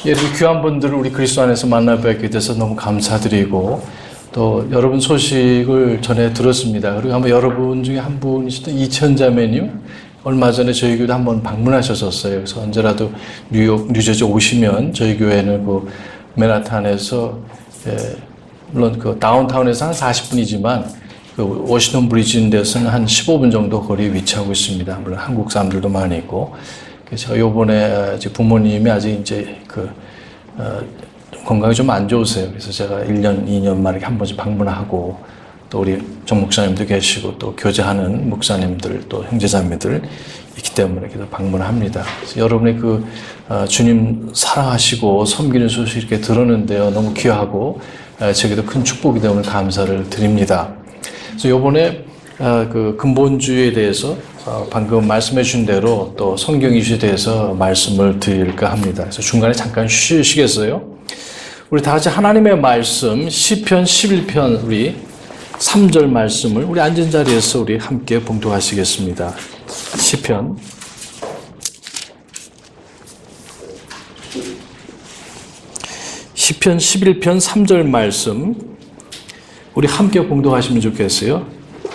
이렇게 귀한 분들을 우리 그리스도 안에서 만나 뵙게 돼서 너무 감사드리고 또 여러분 소식을 전해 들었습니다. 그리고 한번 여러분 중에 한 분이시던 이천자매님 얼마 전에 저희 교회도 한번 방문하셨었어요. 그래서 언제라도 뉴저지 오시면 저희 교회는 그 맨하탄에서 물론 그 다운타운에서 한 40분이지만 그 워싱턴 브리지 있는 데서는 한 15분 정도 거리에 위치하고 있습니다. 물론 한국 사람들도 많이 있고. 그래서 제가 요번에 부모님이 아직 이제 건강이 좀 안 좋으세요. 그래서 제가 1년, 2년 만에 한 번씩 방문하고 또 우리 정 목사님도 계시고 또 교제하는 목사님들 또 형제자매들 있기 때문에 계속 방문합니다. 그래서 여러분의 그 주님 사랑하시고 섬기는 소식 이렇게 들었는데요. 너무 귀하고 제게도 큰 축복이 되어 오늘 감사를 드립니다. 그래서 요번에 그 근본주의에 대해서 방금 말씀해 주신 대로 또 성경 이슈에 대해서 말씀을 드릴까 합니다. 그래서 중간에 잠깐 쉬시겠어요? 우리 다 같이 하나님의 말씀 시편 11편 우리 3절 말씀을 우리 앉은 자리에서 우리 함께 봉독하시겠습니다. 시편 11편 3절 말씀 우리 함께 봉독하시면 좋겠어요.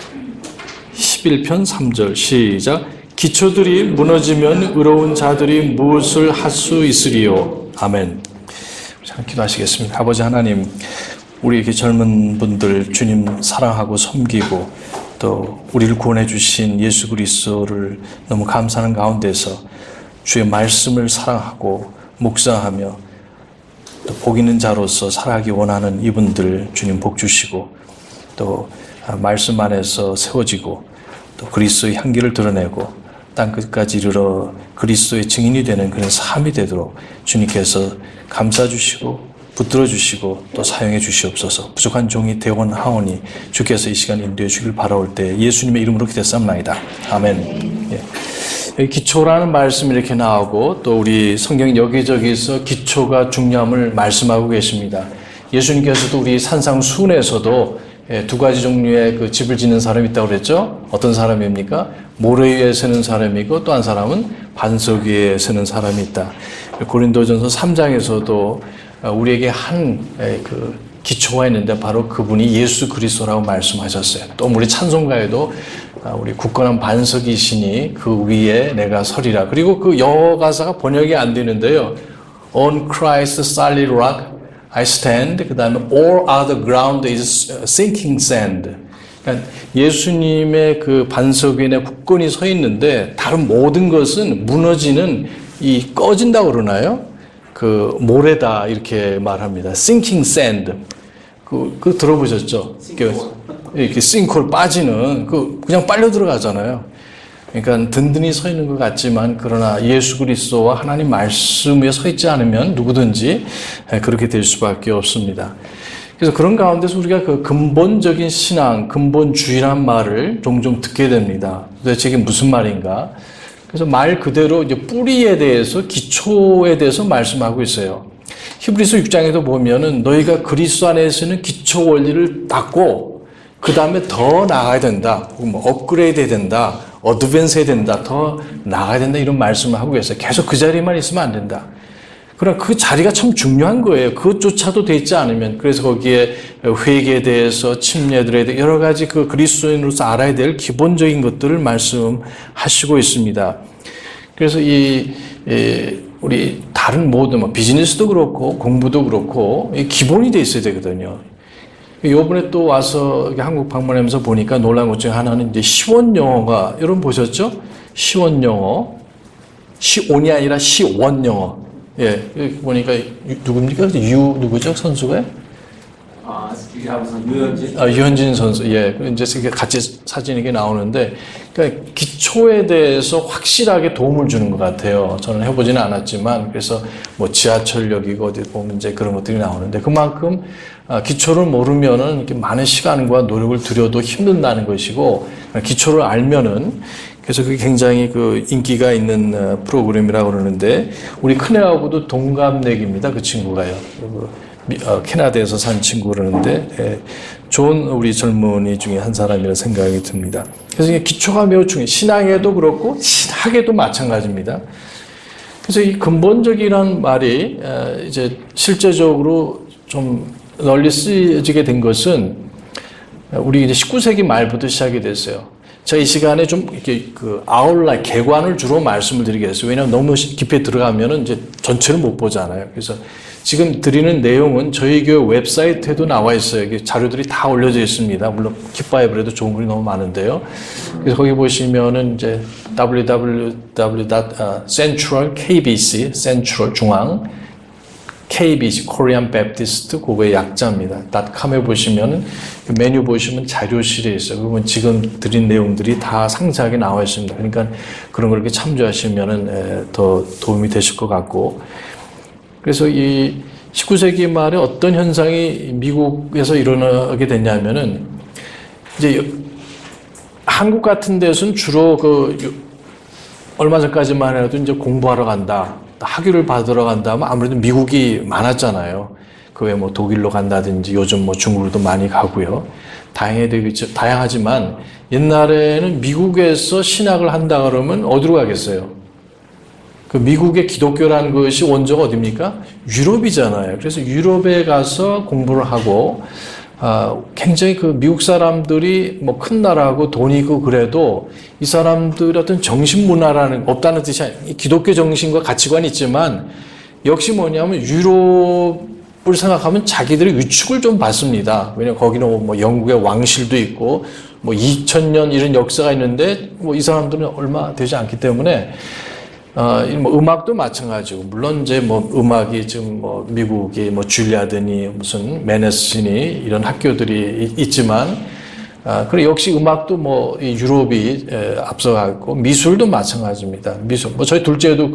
11편 3절 시작. 기초들이 무너지면 의로운 자들이 무엇을 할 수 있으리요. 아멘. 자, 기도하시겠습니다. 아버지 하나님, 우리 이렇게 젊은 분들 주님 사랑하고 섬기고 또 우리를 구원해 주신 예수 그리스도를 너무 감사하는 가운데서 주의 말씀을 사랑하고 묵상하며 또 복 있는 자로서 살아가기 원하는 이분들 주님 복 주시고 또 말씀 안에서 세워지고 또 그리스도의 향기를 드러내고 땅 끝까지 이르러 그리스도의 증인이 되는 그런 삶이 되도록 주님께서 감싸 주시고 붙들어 주시고 또 사용해 주시옵소서. 부족한 종이 대원하오니 주께서 이 시간 인도해 주길 바라올 때 예수님의 이름으로 기도했사옵나이다. 아멘. 예. 여기 기초라는 말씀이 이렇게 나오고 또 우리 성경 여기저기서 기초가 중요함을 말씀하고 계십니다. 예수님께서도 우리 산상수훈에서도 두 가지 종류의 그 집을 짓는 사람이 있다고 그랬죠? 어떤 사람입니까? 모래 위에 서는 사람이고 또 한 사람은 반석 위에 서는 사람이 있다. 고린도전서 3장에서도 우리에게 한 그 기초가 있는데 바로 그분이 예수 그리스도라고 말씀하셨어요. 또 우리 찬송가에도 우리 굳건한 반석이시니 그 위에 내가 서리라. 그리고 그 영어 가사가 번역이 안 되는데요. On Christ solid rock I stand. 그 다음에 all other ground is sinking sand. 그러니까 예수님의 그 반석 위에 굳건히 서 있는데 다른 모든 것은 무너지는 이 꺼진다고 그러나요? 그 모래다 이렇게 말합니다. sinking sand. 그 들어보셨죠? 이렇게 싱크홀 빠지는 그냥 빨려 들어가잖아요. 그러니까 든든히 서 있는 것 같지만 그러나 예수 그리스도와 하나님 말씀 위에 서 있지 않으면 누구든지 그렇게 될 수밖에 없습니다. 그래서 그런 가운데서 우리가 그 근본적인 신앙, 근본주의란 말을 종종 듣게 됩니다. 도대체 이게 무슨 말인가? 그래서 말 그대로 이제 뿌리에 대해서 기초에 대해서 말씀하고 있어요. 히브리서 6장에도 보면은 너희가 그리스도 안에서는 기초 원리를 닦고 그 다음에 더 나아가야 된다. 뭐 업그레이드 해야 된다. 어드밴스 해야 된다. 더 나아가야 된다. 이런 말씀을 하고 계세요. 계속 그 자리에만 있으면 안 된다. 그러나 그 자리가 참 중요한 거예요. 그것조차도 되지 않으면. 그래서 거기에 회개에 대해서 침례들에 대해 여러 가지 그 그리스도인으로서 알아야 될 기본적인 것들을 말씀하시고 있습니다. 그래서 우리 다른 모든 뭐 비즈니스도 그렇고 공부도 그렇고 기본이 돼 있어야 되거든요. 요번에 또 와서 한국 방문하면서 보니까 놀란 것 중에 하나는 이제 시원 영어가 여러분 보셨죠? 시원 영어. 시온이 아니라 시원 영어. 예, 보니까 누굽니까? 누구죠? 선수가? 유현진. 유현진 선수. 예, 이제 같이 사진이 이게 나오는데, 그러니까 기초에 대해서 확실하게 도움을 주는 것 같아요. 저는 해보지는 않았지만, 그래서 뭐 지하철역이고 어디 보면 이제 그런 것들이 나오는데, 그만큼 기초를 모르면은 이렇게 많은 시간과 노력을 들여도 힘든다는 것이고, 기초를 알면은 그래서 그게 굉장히 그 인기가 있는 프로그램이라고 그러는데 우리 큰애하고도 동갑내기입니다. 그 친구가요. 캐나다에서 산 친구 그러는데 좋은 우리 젊은이 중에 한 사람이라 생각이 듭니다. 그래서 이게 기초가 매우 중요해요. 신앙에도 그렇고 신학에도 마찬가지입니다. 그래서 이 근본적이란 말이 이제 실제적으로 좀 널리 쓰여지게 된 것은 우리 이제 19세기 말부터 시작이 됐어요. 제가 이 시간에 좀 이렇게 그 아웃라인, 개관을 주로 말씀을 드리겠어요. 왜냐하면 너무 깊이 들어가면은 이제 전체를 못 보잖아요. 그래서 지금 드리는 내용은 저희 교회 웹사이트에도 나와 있어요. 이게 자료들이 다 올려져 있습니다. 물론 kit바이블에도 좋은 글이 너무 많은데요. 그래서 거기 보시면은 이제 www.centralkbc, central 중앙 KBC, Korean Baptist, 그거의 약자입니다. .com에 보시면 메뉴 보시면 자료실에 있어요. 그러면 지금 드린 내용들이 다 상세하게 나와 있습니다. 그러니까 그런 걸 이렇게 참조하시면은 더 도움이 되실 것 같고. 그래서 이 19세기 말에 어떤 현상이 미국에서 일어나게 됐냐면은 이제 한국 같은 데서는 주로 얼마 전까지만 해도 이제 공부하러 간다. 학위를 받으러 간다면 아무래도 미국이 많았잖아요. 그 외에 뭐 독일로 간다든지 요즘 뭐 중국으로도 많이 가고요. 다양하지만 옛날에는 미국에서 신학을 한다 그러면 어디로 가겠어요? 그 미국의 기독교라는 것이 원조가 어디입니까? 유럽이잖아요. 그래서 유럽에 가서 공부를 하고 굉장히 그 미국 사람들이 뭐 큰 나라고 돈이 있고 그래도 이 사람들의 어떤 정신 문화라는 없다는 뜻이 아니에요. 기독교 정신과 가치관이 있지만 역시 뭐냐면 유럽을 생각하면 자기들의 위축을 좀 받습니다. 왜냐하면 거기는 뭐 영국의 왕실도 있고 뭐 2000년 이런 역사가 있는데 뭐 이 사람들은 얼마 되지 않기 때문에 뭐 음악도 마찬가지고, 물론 이제 뭐 음악이 지금 뭐 미국이 뭐 줄리아드니 무슨 메네스니 이런 학교들이 있지만, 그리고 역시 음악도 뭐 유럽이 앞서가고, 미술도 마찬가지입니다. 미술, 뭐 저희 둘째도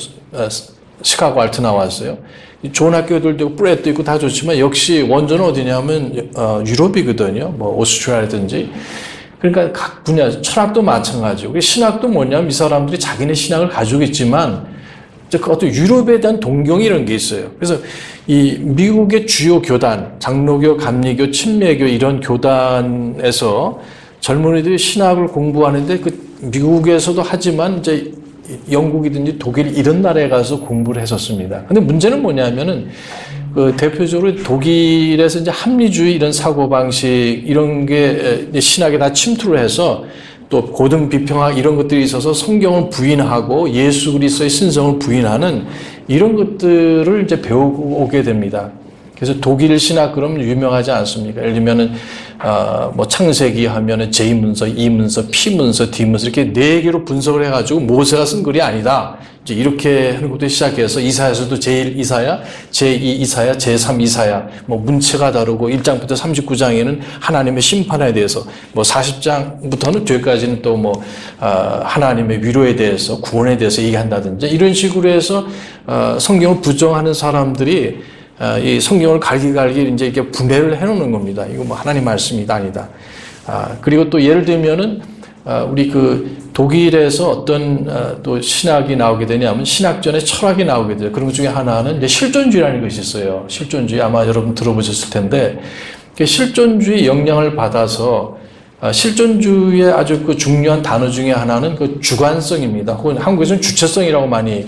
시카고 알트 나왔어요. 좋은 학교들도 있고, 브렛도 있고 다 좋지만, 역시 원조는 어디냐면, 유럽이거든요. 뭐 오스트리아라든지. 그러니까 각 분야, 철학도 마찬가지고, 신학도 뭐냐면 이 사람들이 자기네 신학을 가지고 있지만, 그 어떤 유럽에 대한 동경이 이런 게 있어요. 그래서 이 미국의 주요 교단, 장로교, 감리교, 침례교 이런 교단에서 젊은이들이 신학을 공부하는데 그 미국에서도 하지만 이제 영국이든지 독일 이런 나라에 가서 공부를 했었습니다. 근데 문제는 뭐냐면은 그 대표적으로 독일에서 이제 합리주의 이런 사고방식 이런 게 신학에 다 침투를 해서 또 고등 비평학 이런 것들이 있어서 성경을 부인하고 예수 그리스도의 신성을 부인하는 이런 것들을 이제 배우고 오게 됩니다. 그래서 독일 신학 그러면 유명하지 않습니까? 예를 들면은 뭐 창세기 하면은 제2문서, 2문서, P문서, D문서 이렇게 4개로 분석을 해가지고 모세가 쓴 글이 아니다. 이제 이렇게 하는 것부터 시작해서 이사야서도 제1 이사야, 제2 이사야, 제3 이사야, 뭐 문체가 다르고 1장부터 39장에는 하나님의 심판에 대해서, 뭐 40장부터는 뒤에까지는 또 뭐 하나님의 위로에 대해서, 구원에 대해서 얘기한다든지 이런 식으로 해서 성경을 부정하는 사람들이 이 성경을 갈기갈기 이제 이렇게 분해를 해놓는 겁니다. 이거 뭐 하나님 말씀이다 아니다. 그리고 또 예를 들면은 우리 그 독일에서 어떤 또 신학이 나오게 되냐면 신학전에 철학이 나오게 돼요. 그런 것 중에 하나는 이제 실존주의라는 것이 있어요. 실존주의 아마 여러분 들어보셨을 텐데 실존주의 영향을 받아서 실존주의의 아주 그 중요한 단어 중에 하나는 그 주관성입니다. 혹은 한국에서는 주체성이라고 많이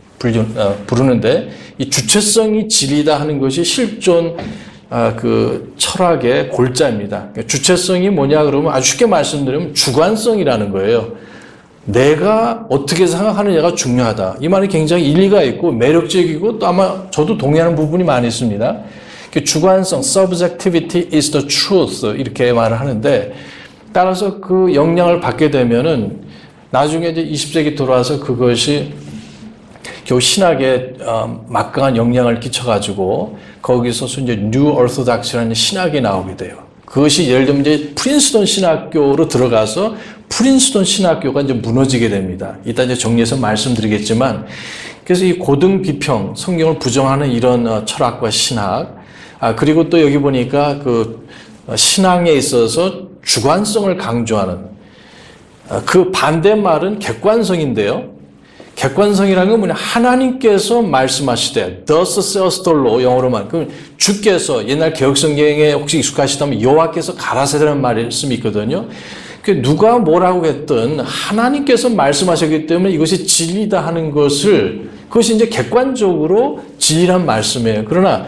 부르는데 이 주체성이 진리다 하는 것이 실존 그 철학의 골자입니다. 주체성이 뭐냐 그러면 아주 쉽게 말씀드리면 주관성이라는 거예요. 내가 어떻게 생각하느냐가 중요하다. 이 말이 굉장히 일리가 있고 매력적이고 또 아마 저도 동의하는 부분이 많이 있습니다. 주관성, subjectivity is the truth 이렇게 말을 하는데 따라서 그 영향을 받게 되면은 나중에 이제 20세기 돌아와서 그것이 겨우 신학에 막강한 영향을 끼쳐가지고 거기서 이제 뉴 orthodox라는 신학이 나오게 돼요. 그것이 예를 들면 이제 프린스턴 신학교로 들어가서 프린스턴 신학교가 이제 무너지게 됩니다. 이따 이제 정리해서 말씀드리겠지만, 그래서 이 고등 비평, 성경을 부정하는 이런 철학과 신학, 그리고 또 여기 보니까 그 신앙에 있어서 주관성을 강조하는 그 반대말은 객관성인데요. 객관성이라는 건 뭐냐? 하나님께서 말씀하시되, thus saith the Lord, 영어로만. 그럼 주께서, 옛날 개혁성경에 혹시 익숙하시다면 여호와께서 가라사대라는 말씀이 있거든요. 누가 뭐라고 했든 하나님께서 말씀하셨기 때문에 이것이 진리다 하는 것을 그것이 이제 객관적으로 진리란 말씀이에요. 그러나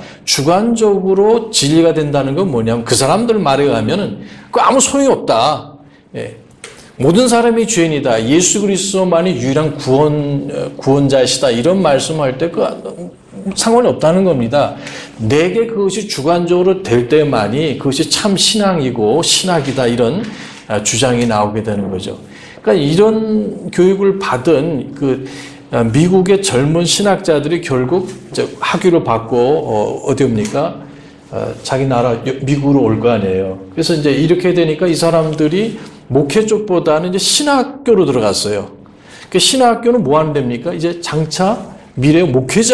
주관적으로 진리가 된다는 건 뭐냐면 그 사람들 말에 의하면은 그 아무 소용이 없다. 예. 모든 사람이 죄인이다. 예수 그리스도만이 유일한 구원자이시다. 이런 말씀할 때 그 상관이 없다는 겁니다. 내게 그것이 주관적으로 될 때만이 그것이 참 신앙이고 신학이다. 이런 주장이 나오게 되는 거죠. 그러니까 이런 교육을 받은 그 미국의 젊은 신학자들이 결국 학위를 받고 어디 옵니까? 자기 나라 미국으로 올 거 아니에요. 그래서 이제 이렇게 되니까 이 사람들이 목회 쪽보다는 이제 신학교로 들어갔어요. 그 신학교는 뭐 하는 데입니까? 이제 장차 미래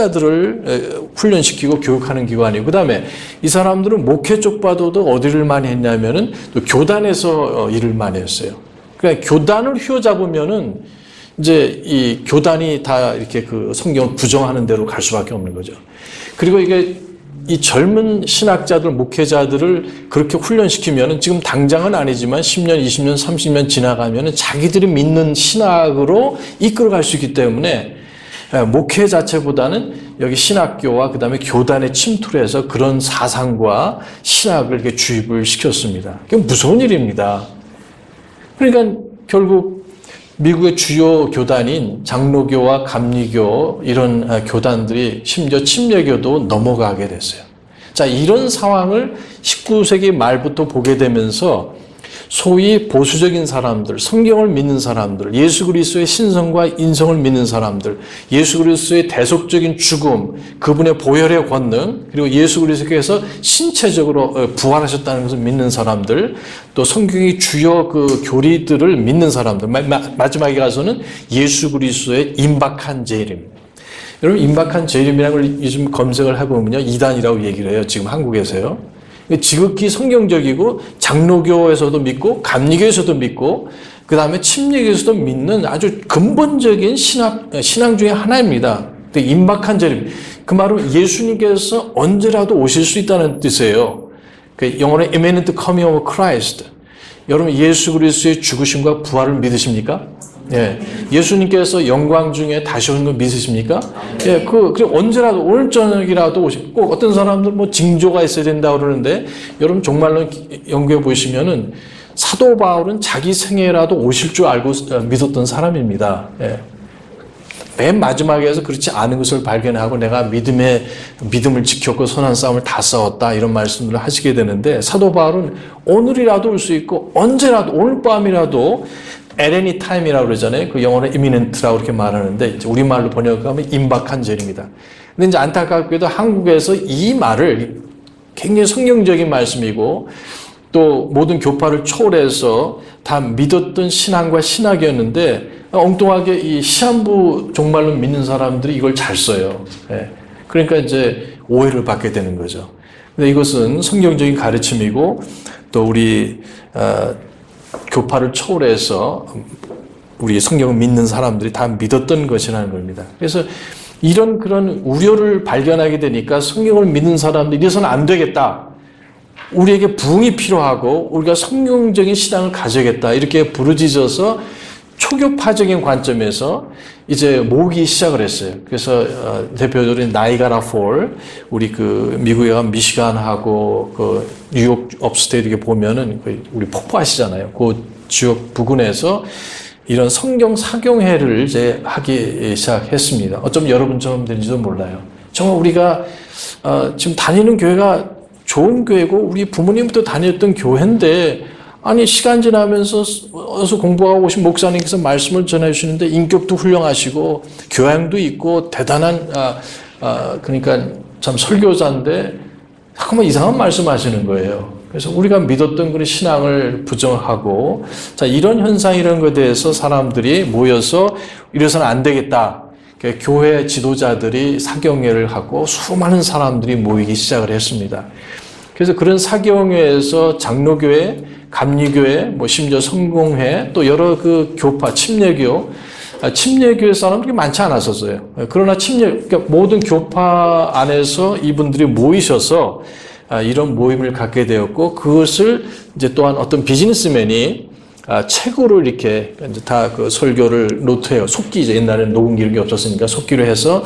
목회자들을 훈련시키고 교육하는 기관이고, 그 다음에 이 사람들은 목회 쪽보다도 어디를 많이 했냐면은 또 교단에서 일을 많이 했어요. 그러니까 교단을 휘어잡으면은 이제 이 교단이 다 이렇게 그 성경을 부정하는 대로 갈 수밖에 없는 거죠. 그리고 이게 이 젊은 신학자들, 목회자들을 그렇게 훈련시키면은 지금 당장은 아니지만 10년, 20년, 30년 지나가면은 자기들이 믿는 신학으로 이끌어갈 수 있기 때문에 목회 자체보다는 여기 신학교와 그 다음에 교단에 침투를 해서 그런 사상과 신학을 이렇게 주입을 시켰습니다. 그게 무서운 일입니다. 그러니까 결국 미국의 주요 교단인 장로교와 감리교 이런 교단들이 심지어 침례교도 넘어가게 됐어요. 자, 이런 상황을 19세기 말부터 보게 되면서 소위 보수적인 사람들, 성경을 믿는 사람들, 예수 그리스도의 신성과 인성을 믿는 사람들, 예수 그리스도의 대속적인 죽음, 그분의 보혈의 권능, 그리고 예수 그리스도께서 신체적으로 부활하셨다는 것을 믿는 사람들, 또 성경의 주요 그 교리들을 믿는 사람들, 마지막에 가서는 예수 그리스도의 임박한 재림. 여러분, 임박한 재림이라는 걸 요즘 검색을 해보면요, 이단이라고 얘기를 해요. 지금 한국에서요. 지극히 성경적이고 장로교에서도 믿고 감리교에서도 믿고 그 다음에 침례교에서도 믿는 아주 근본적인 신앙 중에 하나입니다. 임박한 재림. 그 말은 예수님께서 언제라도 오실 수 있다는 뜻이에요. 영어로 imminent coming of Christ. 여러분 예수 그리스도의 죽으심과 부활을 믿으십니까? 예, 예수님께서 영광 중에 다시 오는 거 믿으십니까? 예, 그리고 언제라도 오늘 저녁이라도 오시고, 꼭 어떤 사람들 뭐 징조가 있어야 된다고 그러는데, 여러분 정말로 연구해 보시면은 사도 바울은 자기 생애라도 오실 줄 알고 믿었던 사람입니다. 예. 맨 마지막에서 그렇지 않은 것을 발견하고 내가 믿음을 지켰고 선한 싸움을 다 싸웠다 이런 말씀들을 하시게 되는데, 사도 바울은 오늘이라도 올 수 있고 언제라도 오늘 밤이라도 at any time이라고 그러잖아요. 그 영어로 imminent라고 그렇게 말하는데 이제 우리말로 번역하면 임박한 재림이다. 근데 이제 안타깝게도 한국에서 이 말을 굉장히 성경적인 말씀이고 또 모든 교파를 초월해서 다 믿었던 신앙과 신학이었는데 엉뚱하게 이 시한부 종말로 믿는 사람들이 이걸 잘 써요. 예. 그러니까 이제 오해를 받게 되는 거죠. 근데 이것은 성경적인 가르침이고 또 우리 교파를 초월해서 우리 성경을 믿는 사람들이 다 믿었던 것이라는 겁니다. 그래서 이런 그런 우려를 발견하게 되니까 성경을 믿는 사람들이 이래서는 안 되겠다. 우리에게 부흥이 필요하고 우리가 성경적인 신앙을 가져야겠다. 이렇게 부르짖어서 초교파적인 관점에서 이제 모으기 시작을 했어요. 그래서 대표적으로 나이가라 폴, 우리 그 미국에 가면 미시간하고 그 뉴욕 업스테이트 이렇게 보면은 우리 폭포 아시잖아요. 그 지역 부근에서 이런 성경 사경회를 이제 하기 시작했습니다. 어쩌면 여러분처럼 되는지도 몰라요. 정말 우리가 지금 다니는 교회가 좋은 교회고 우리 부모님부터 다녔던 교회인데 아니 시간 지나면서 어서 공부하고 오신 목사님께서 말씀을 전해 주시는데 인격도 훌륭하시고 교양도 있고 대단한 그러니까 참 설교자인데 자꾸만 이상한 말씀하시는 거예요. 그래서 우리가 믿었던 그런 신앙을 부정하고 자 이런 현상 이런 것에 대해서 사람들이 모여서 이래서는 안 되겠다. 교회 지도자들이 사경회를 하고 수많은 사람들이 모이기 시작을 했습니다. 그래서 그런 사경회에서 장로교회, 감리교회, 뭐 심지어 성공회, 또 여러 그 교파, 침례교회 사람들이 많지 않았었어요. 그러나 그러니까 모든 교파 안에서 이분들이 모이셔서 이런 모임을 갖게 되었고, 그것을 이제 또한 어떤 비즈니스맨이 책으로 이렇게 이제 다 그 설교를 노트해요. 속기 이제 옛날에는 녹음 기록이 없었으니까 속기로 해서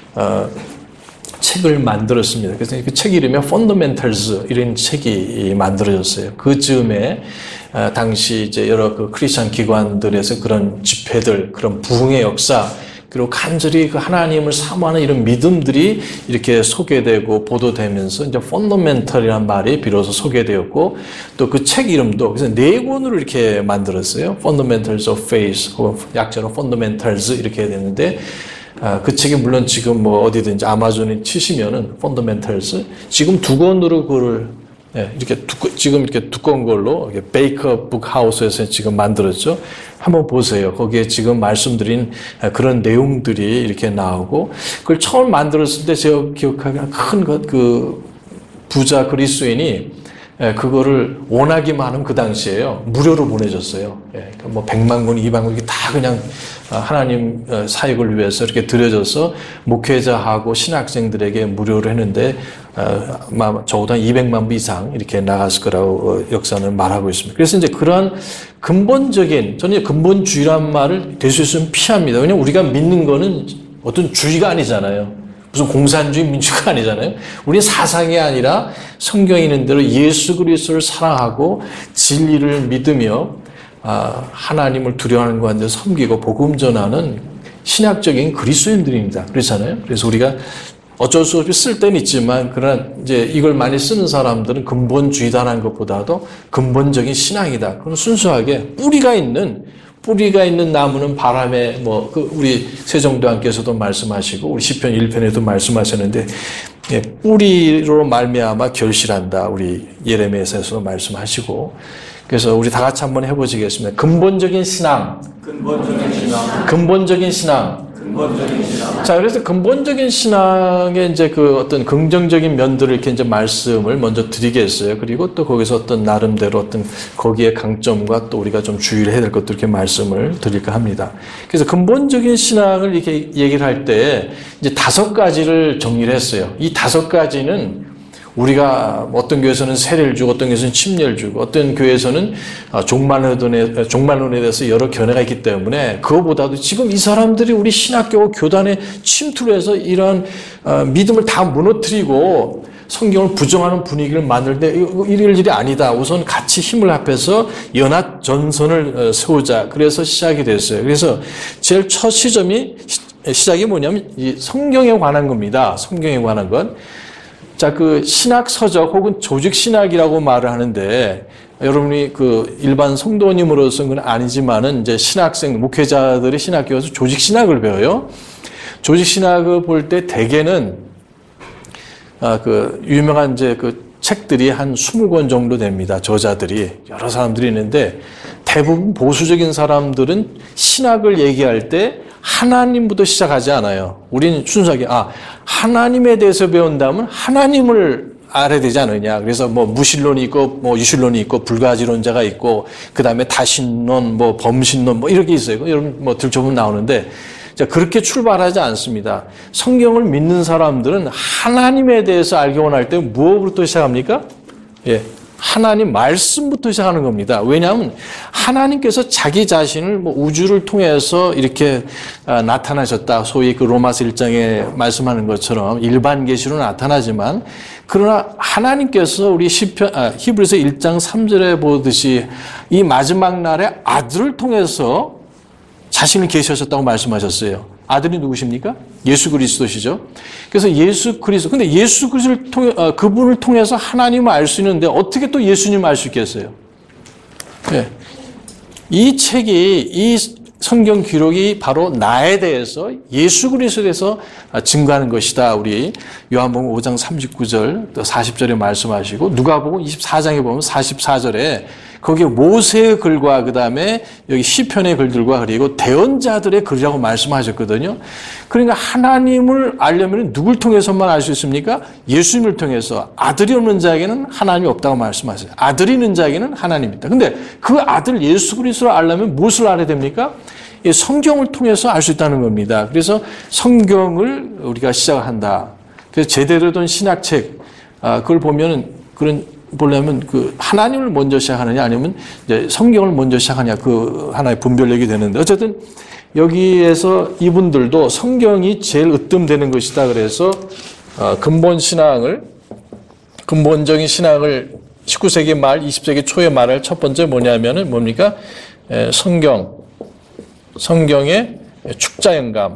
책을 만들었습니다. 그래서 그 책 이름이 Fundamentals 이런 책이 만들어졌어요. 그 즈음에 당시 이제 여러 그 크리스천 기관들에서 그런 집회들, 그런 부흥의 역사, 그리고 간절히 그 하나님을 사모하는 이런 믿음들이 이렇게 소개되고 보도되면서 이제 펀더멘털이라는 말이 비로소 소개되었고, 또 그 책 이름도 그래서 4권으로 이렇게 만들었어요. Fundamentals of Faith, 혹은 약자로 Fundamentals 이렇게 됐는데, 그 책이 물론 지금 뭐 어디든지 아마존에 치시면은 Fundamentals 지금 2권으로 그걸 이렇게 지금 이렇게 두꺼운 걸로 베이커 북하우스에서 지금 만들었죠. 한번 보세요. 거기에 지금 말씀드린 그런 내용들이 이렇게 나오고, 그걸 처음 만들었을 때 제가 기억하기에 큰 그 부자 그리스도인이 그거를 원하기 많은 그 당시에요. 무료로 보내줬어요. 뭐 100만 권, 200만 권, 다 그냥 하나님 사역을 위해서 이렇게 드려져서 목회자하고 신학생들에게 무료로 했는데, 적어도 한 200만 부 이상 이렇게 나갔을 거라고 역사는 말하고 있습니다. 그래서 이제 그러한 근본적인, 저는 근본주의란 말을 될 수 있으면 피합니다. 왜냐하면 우리가 믿는 거는 어떤 주의가 아니잖아요. 무슨 공산주의 민주가 아니잖아요. 우리는 사상이 아니라 성경에 있는 대로 예수 그리스도를 사랑하고 진리를 믿으며 하나님을 두려워하는 가운데 섬기고 복음 전하는 신학적인 그리스도인들입니다. 그렇잖아요. 그래서 우리가 어쩔 수 없이 쓸 때는 있지만, 그러나 이제 이걸 많이 쓰는 사람들은 근본주의다라는 것보다도 근본적인 신앙이다. 그건 순수하게 뿌리가 있는 나무는 바람에 우리 세종대왕께서도 말씀하시고 우리 시편 1편에도 말씀하셨는데, 뿌리로 말미암아 결실한다. 우리 예레미야서도 말씀하시고. 그래서 우리 다 같이 한번 해보시겠습니다. 근본적인 신앙. 자, 그래서 근본적인 신앙의 이제 그 어떤 긍정적인 면들을 이렇게 이제 말씀을 먼저 드리겠어요. 그리고 또 거기서 어떤 나름대로 어떤 거기에 강점과 또 우리가 좀 주의를 해야 될 것들 이렇게 말씀을 드릴까 합니다. 그래서 근본적인 신앙을 이렇게 얘기를 할 때 이제 5가지를 정리를 했어요. 이 5가지는 우리가 어떤 교회에서는 세례를 주고 어떤 교회에서는 침례를 주고 어떤 교회에서는 종말론에 대해서 여러 견해가 있기 때문에, 그거보다도 지금 이 사람들이 우리 신학교 교단에 침투를 해서 이런 믿음을 다 무너뜨리고 성경을 부정하는 분위기를 만들 때 이럴 일이 아니다. 우선 같이 힘을 합해서 연합 전선을 세우자. 그래서 시작이 됐어요. 그래서 제일 첫 시작이 뭐냐면 이 성경에 관한 겁니다. 성경에 관한 것. 자, 그 신학 서적 혹은 조직 신학이라고 말을 하는데, 여러분이 그 일반 성도님으로서는 그건 아니지만은 이제 신학생, 목회자들이 신학교에서 조직 신학을 배워요. 조직 신학을 볼 때 대개는 그 유명한 이제 그 책들이 한 20권 정도 됩니다. 저자들이 여러 사람들이 있는데, 대부분 보수적인 사람들은 신학을 얘기할 때 하나님부터 시작하지 않아요. 우리는 순수하게 하나님에 대해서 배운다면 하나님을 알아야 되지 않느냐. 그래서 뭐 무신론이 있고 뭐 유신론이 있고 불가지론자가 있고 그다음에 다신론, 뭐 범신론 뭐 이렇게 있어요. 여러분 뭐 들춰보면 나오는데, 자, 그렇게 출발하지 않습니다. 성경을 믿는 사람들은 하나님에 대해서 알기 원할 때 무엇부터 시작합니까? 하나님 말씀부터 시작하는 겁니다. 왜냐하면 하나님께서 자기 자신을 뭐 우주를 통해서 이렇게 나타나셨다. 소위 그 로마서 1장에 말씀하는 것처럼 일반 계시로 나타나지만, 그러나 하나님께서 우리 히브리서 1장 3절에 보듯이 이 마지막 날에 아들을 통해서 자신을 계시하셨다고 말씀하셨어요. 아들이 누구십니까? 예수 그리스도시죠. 그래서 예수 그리스도. 근데 예수 그리스도를 통해, 그분을 통해서 하나님을 알 수 있는데 어떻게 또 예수님을 알 수 있겠어요? 이 책이, 이 성경 기록이 바로 나에 대해서, 예수 그리스도에 대해서 증거하는 것이다. 우리 요한복음 5장 39절, 또 40절에 말씀하시고, 누가복음 24장에 보면 44절에 거기에 모세의 글과 그 다음에 여기 시편의 글들과 그리고 대언자들의 글이라고 말씀하셨거든요. 그러니까 하나님을 알려면 누굴 통해서만 알 수 있습니까? 예수님을 통해서. 아들이 없는 자에게는 하나님이 없다고 말씀하세요. 아들이 있는 자에게는 하나님이 있다. 근데 그 아들 예수 그리스도를 알려면 무엇을 알아야 됩니까? 성경을 통해서 알 수 있다는 겁니다. 그래서 성경을 우리가 시작한다. 그래서 제대로 된 신학책, 그걸 보면은 그런 보려면 그 하나님을 먼저 시작하느냐 아니면 이제 성경을 먼저 시작하냐 그 하나의 분별력이 되는데 어쨌든 여기에서 이분들도 성경이 제일 으뜸되는 것이다. 그래서 근본적인 신앙을 19세기 말 20세기 초에 말할 첫 번째 뭐냐면은 뭡니까? 성경의 축자 영감.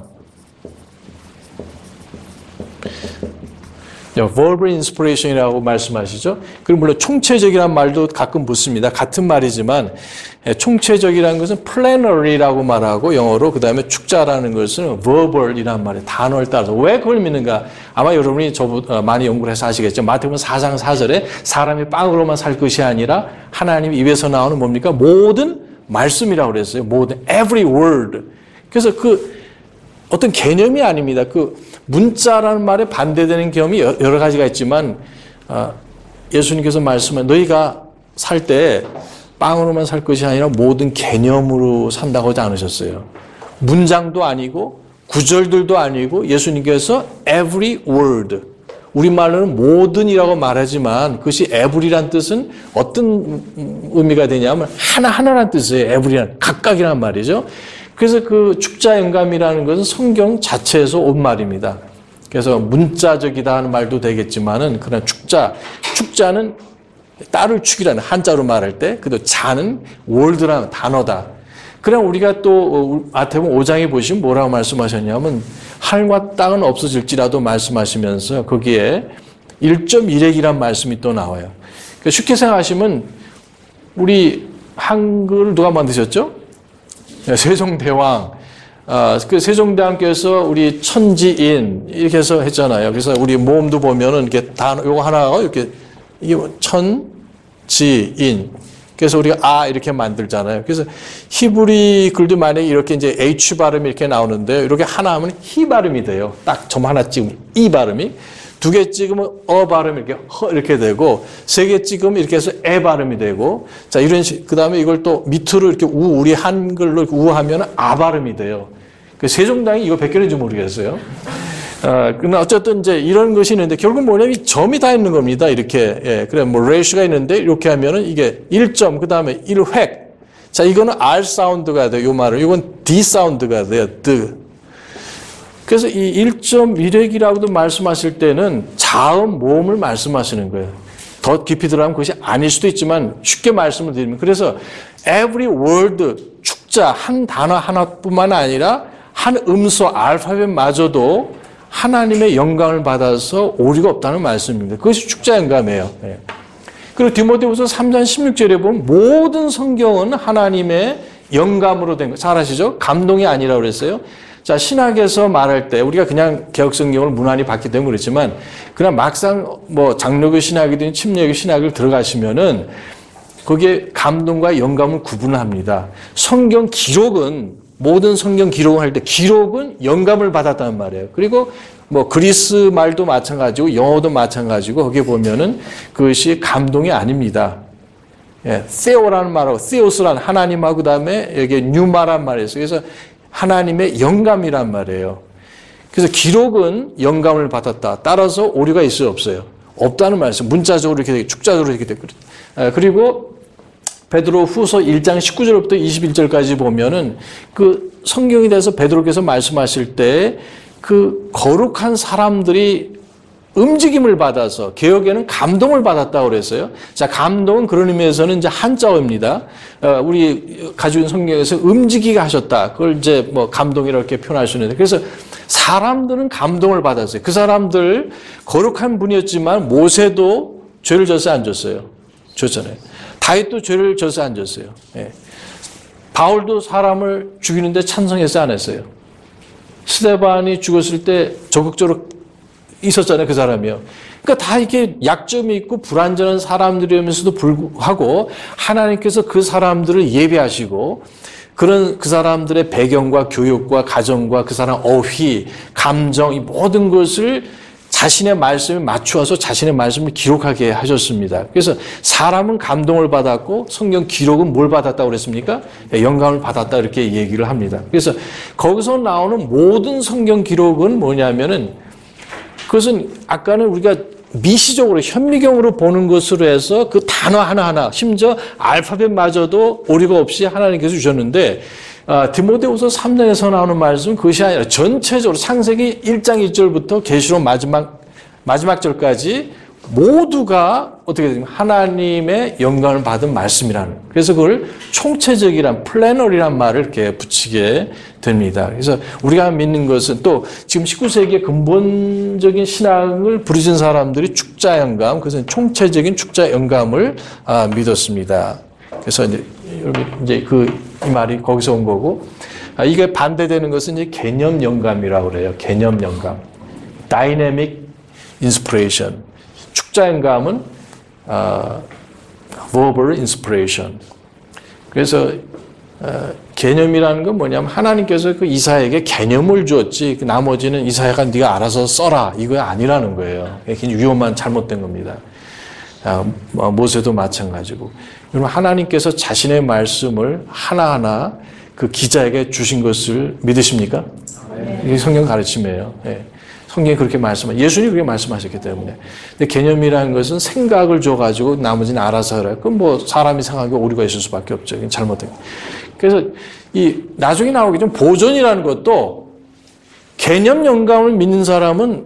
verbal inspiration이라고 말씀하시죠. 그리고 물론 총체적이라는 말도 가끔 붙습니다. 같은 말이지만 총체적이라는 것은 plenary라고 말하고 영어로 그다음에 축자라는 것은 verbal이라는 말이에요. 단어를 따라서. 왜 그걸 믿는가? 아마 여러분이 저보다 많이 연구를 해서 아시겠죠. 마태복음 4장 4절에 사람이 빵으로만 살 것이 아니라 하나님 입에서 나오는 뭡니까? 모든 말씀이라고 그랬어요. 모든 every word. 그래서 그 어떤 개념이 아닙니다. 그 문자라는 말에 반대되는 경험이 여러 가지가 있지만 예수님께서 말씀한 너희가 살 때 빵으로만 살 것이 아니라 모든 개념으로 산다고 하지 않으셨어요. 문장도 아니고 구절들도 아니고 예수님께서 every word 우리말로는 모든이라고 말하지만 그것이 every란 뜻은 어떤 의미가 되냐면 하나하나란 뜻이에요. every란 각각이란 말이죠. 그래서 그 축자 영감이라는 것은 성경 자체에서 온 말입니다. 그래서 문자적이다 하는 말도 되겠지만은 그런 축자는 딸을 축이라는 한자로 말할 때, 그리고 자는 월드라는 단어다. 그럼 우리가 또 마태복음 5장에 보시면 뭐라고 말씀하셨냐면 하늘과 땅은 없어질지라도 말씀하시면서 거기에 1.1핵이란 말씀이 또 나와요. 그러니까 쉽게 생각하시면 우리 한글을 누가 만드셨죠? 세종대왕, 그 세종대왕께서 우리 천지인 이렇게 해서 했잖아요. 그래서 우리 모음도 보면은 이렇게 단어 요거 하나가 이렇게 이게 천지인. 그래서 우리가 이렇게 만들잖아요. 그래서 히브리 글도 만약에 이렇게 이제 H 발음이 이렇게 나오는데 이렇게 하나 하면 히 발음이 돼요. 딱 점 하나 찍으면 이 발음이. 두 개 찍으면 발음이 이렇게 이렇게 되고, 세 개 찍으면 이렇게 해서 에 발음이 되고, 자, 이런 식, 그 다음에 이걸 또 밑으로 이렇게 우리 한글로 하면 발음이 돼요. 그 세종대왕이 이거 베꼈는지 모르겠어요. 그러나 어쨌든 이제 이런 것이 있는데, 결국 뭐냐면 점이 다 있는 겁니다. 이렇게. 예, 그래, 뭐, 레이슈가 있는데, 이렇게 하면은 이게 1점, 그 다음에 1획. 자, 이거는 R 사운드가 돼요. 요 말은. 이건 D 사운드가 돼요. 그래서 이 1.1핵이라고도 말씀하실 때는 자음, 모음을 말씀하시는 거예요. 더 깊이 들어가면 그것이 아닐 수도 있지만 쉽게 말씀을 드리면 그래서 every word, 축자, 한 단어 하나뿐만 아니라 한 음소, 알파벳마저도 하나님의 영광을 받아서 오류가 없다는 말씀입니다. 그것이 축자 영감이에요. 그리고 디모데후서 3장 16절에 보면 모든 성경은 하나님의 영감으로 된 거. 잘 아시죠? 감동이 아니라고 그랬어요. 자, 신학에서 말할 때 우리가 그냥 개혁성경을 무난히 봤기 때문에 그렇지만 그냥 막상 뭐 장로교 신학이든 침례교 신학을 들어가시면은 거기에 감동과 영감을 구분합니다. 성경 기록은 모든 성경 기록을 할 때 기록은 영감을 받았다는 말이에요. 그리고 뭐 그리스 말도 마찬가지고 영어도 마찬가지고 거기에 보면은 그것이 감동이 아닙니다. 예, 세오라는 말하고 세오스라는 하나님하고 그다음에 여기 뉴마란 말이 있어요. 그래서 하나님의 영감이란 말이에요. 그래서 기록은 영감을 받았다. 따라서 오류가 있을 수 없어요. 없다는 말씀. 문자적으로 이렇게 되고 축자적으로 이렇게 되고. 그리고 베드로 후서 1장 19절부터 21절까지 보면은 그 성경에 대해서 베드로께서 말씀하실 때 그 거룩한 사람들이 움직임을 받아서 개혁에는 감동을 받았다고 그랬어요. 자, 감동은 그런 의미에서는 이제 한자어입니다. 우리 가지고 있는 성경에서 움직이게 하셨다. 그걸 이제 뭐 감동이라고 이렇게 표현할 수 있는데 그래서 사람들은 감동을 받았어요. 그 사람들 거룩한 분이었지만 모세도 죄를 졌어요, 안 졌어요? 졌잖아요. 다윗도 죄를 져서 안 졌어요. 예. 바울도 사람을 죽이는데 찬성했어요, 안 했어요? 스데반이 죽었을 때 적극적으로 있었잖아요, 그 사람이요. 그러니까 다 이렇게 약점이 있고 불완전한 사람들이면서도 불구하고 하나님께서 그 사람들을 예배하시고 그런 그 사람들의 배경과 교육과 가정과 그 사람 어휘, 감정 이 모든 것을 자신의 말씀에 맞추어서 자신의 말씀을 기록하게 하셨습니다. 그래서 사람은 감동을 받았고 성경 기록은 뭘 받았다고 그랬습니까? 영감을 받았다 이렇게 얘기를 합니다. 그래서 거기서 나오는 모든 성경 기록은 뭐냐면은 그것은 아까는 우리가 미시적으로 현미경으로 보는 것으로 해서 그 단어 하나하나 심지어 알파벳마저도 오류가 없이 하나님께서 주셨는데 디모데후서 3장에서 나오는 말씀은 그것이 아니라 전체적으로 창세기 1장 1절부터 계시록 마지막 절까지 모두가 어떻게 되냐면 하나님의 영광을 받은 말씀이라는, 그래서 그걸 총체적이란 플래너리란 말을 이렇게 붙이게 됩니다. 그래서 우리가 믿는 것은 또 지금 19세기의 근본적인 신앙을 부르신 사람들이 축자 영감, 그래서 총체적인 축자 영감을 믿었습니다. 그래서 이제 이 말이 거기서 온 거고, 이게 반대되는 것은 이제 개념 영감이라고 그래요. 개념 영감, 다이내믹 인스피레이션. 축자 영감은 verbal inspiration. 그래서 개념이라는 건 뭐냐면 하나님께서 그 이사야에게 개념을 주었지, 그 나머지는 이사야가 네가 알아서 써라, 이거 아니라는 거예요. 위험한 잘못된 겁니다. 모세도 마찬가지고. 여러분, 하나님께서 자신의 말씀을 하나하나 그 기자에게 주신 것을 믿으십니까? 이게 성경 가르침이에요. 예. 성경이 그렇게 예수님이 그렇게 말씀하셨기 때문에. 근데 개념이라는 것은 생각을 줘가지고 나머지는 알아서 하라. 그럼 뭐 사람이 생각하기 오류가 있을 수밖에 없죠. 잘못된 거. 그래서 나중에 나오기 전 보존이라는 것도 개념 영감을 믿는 사람은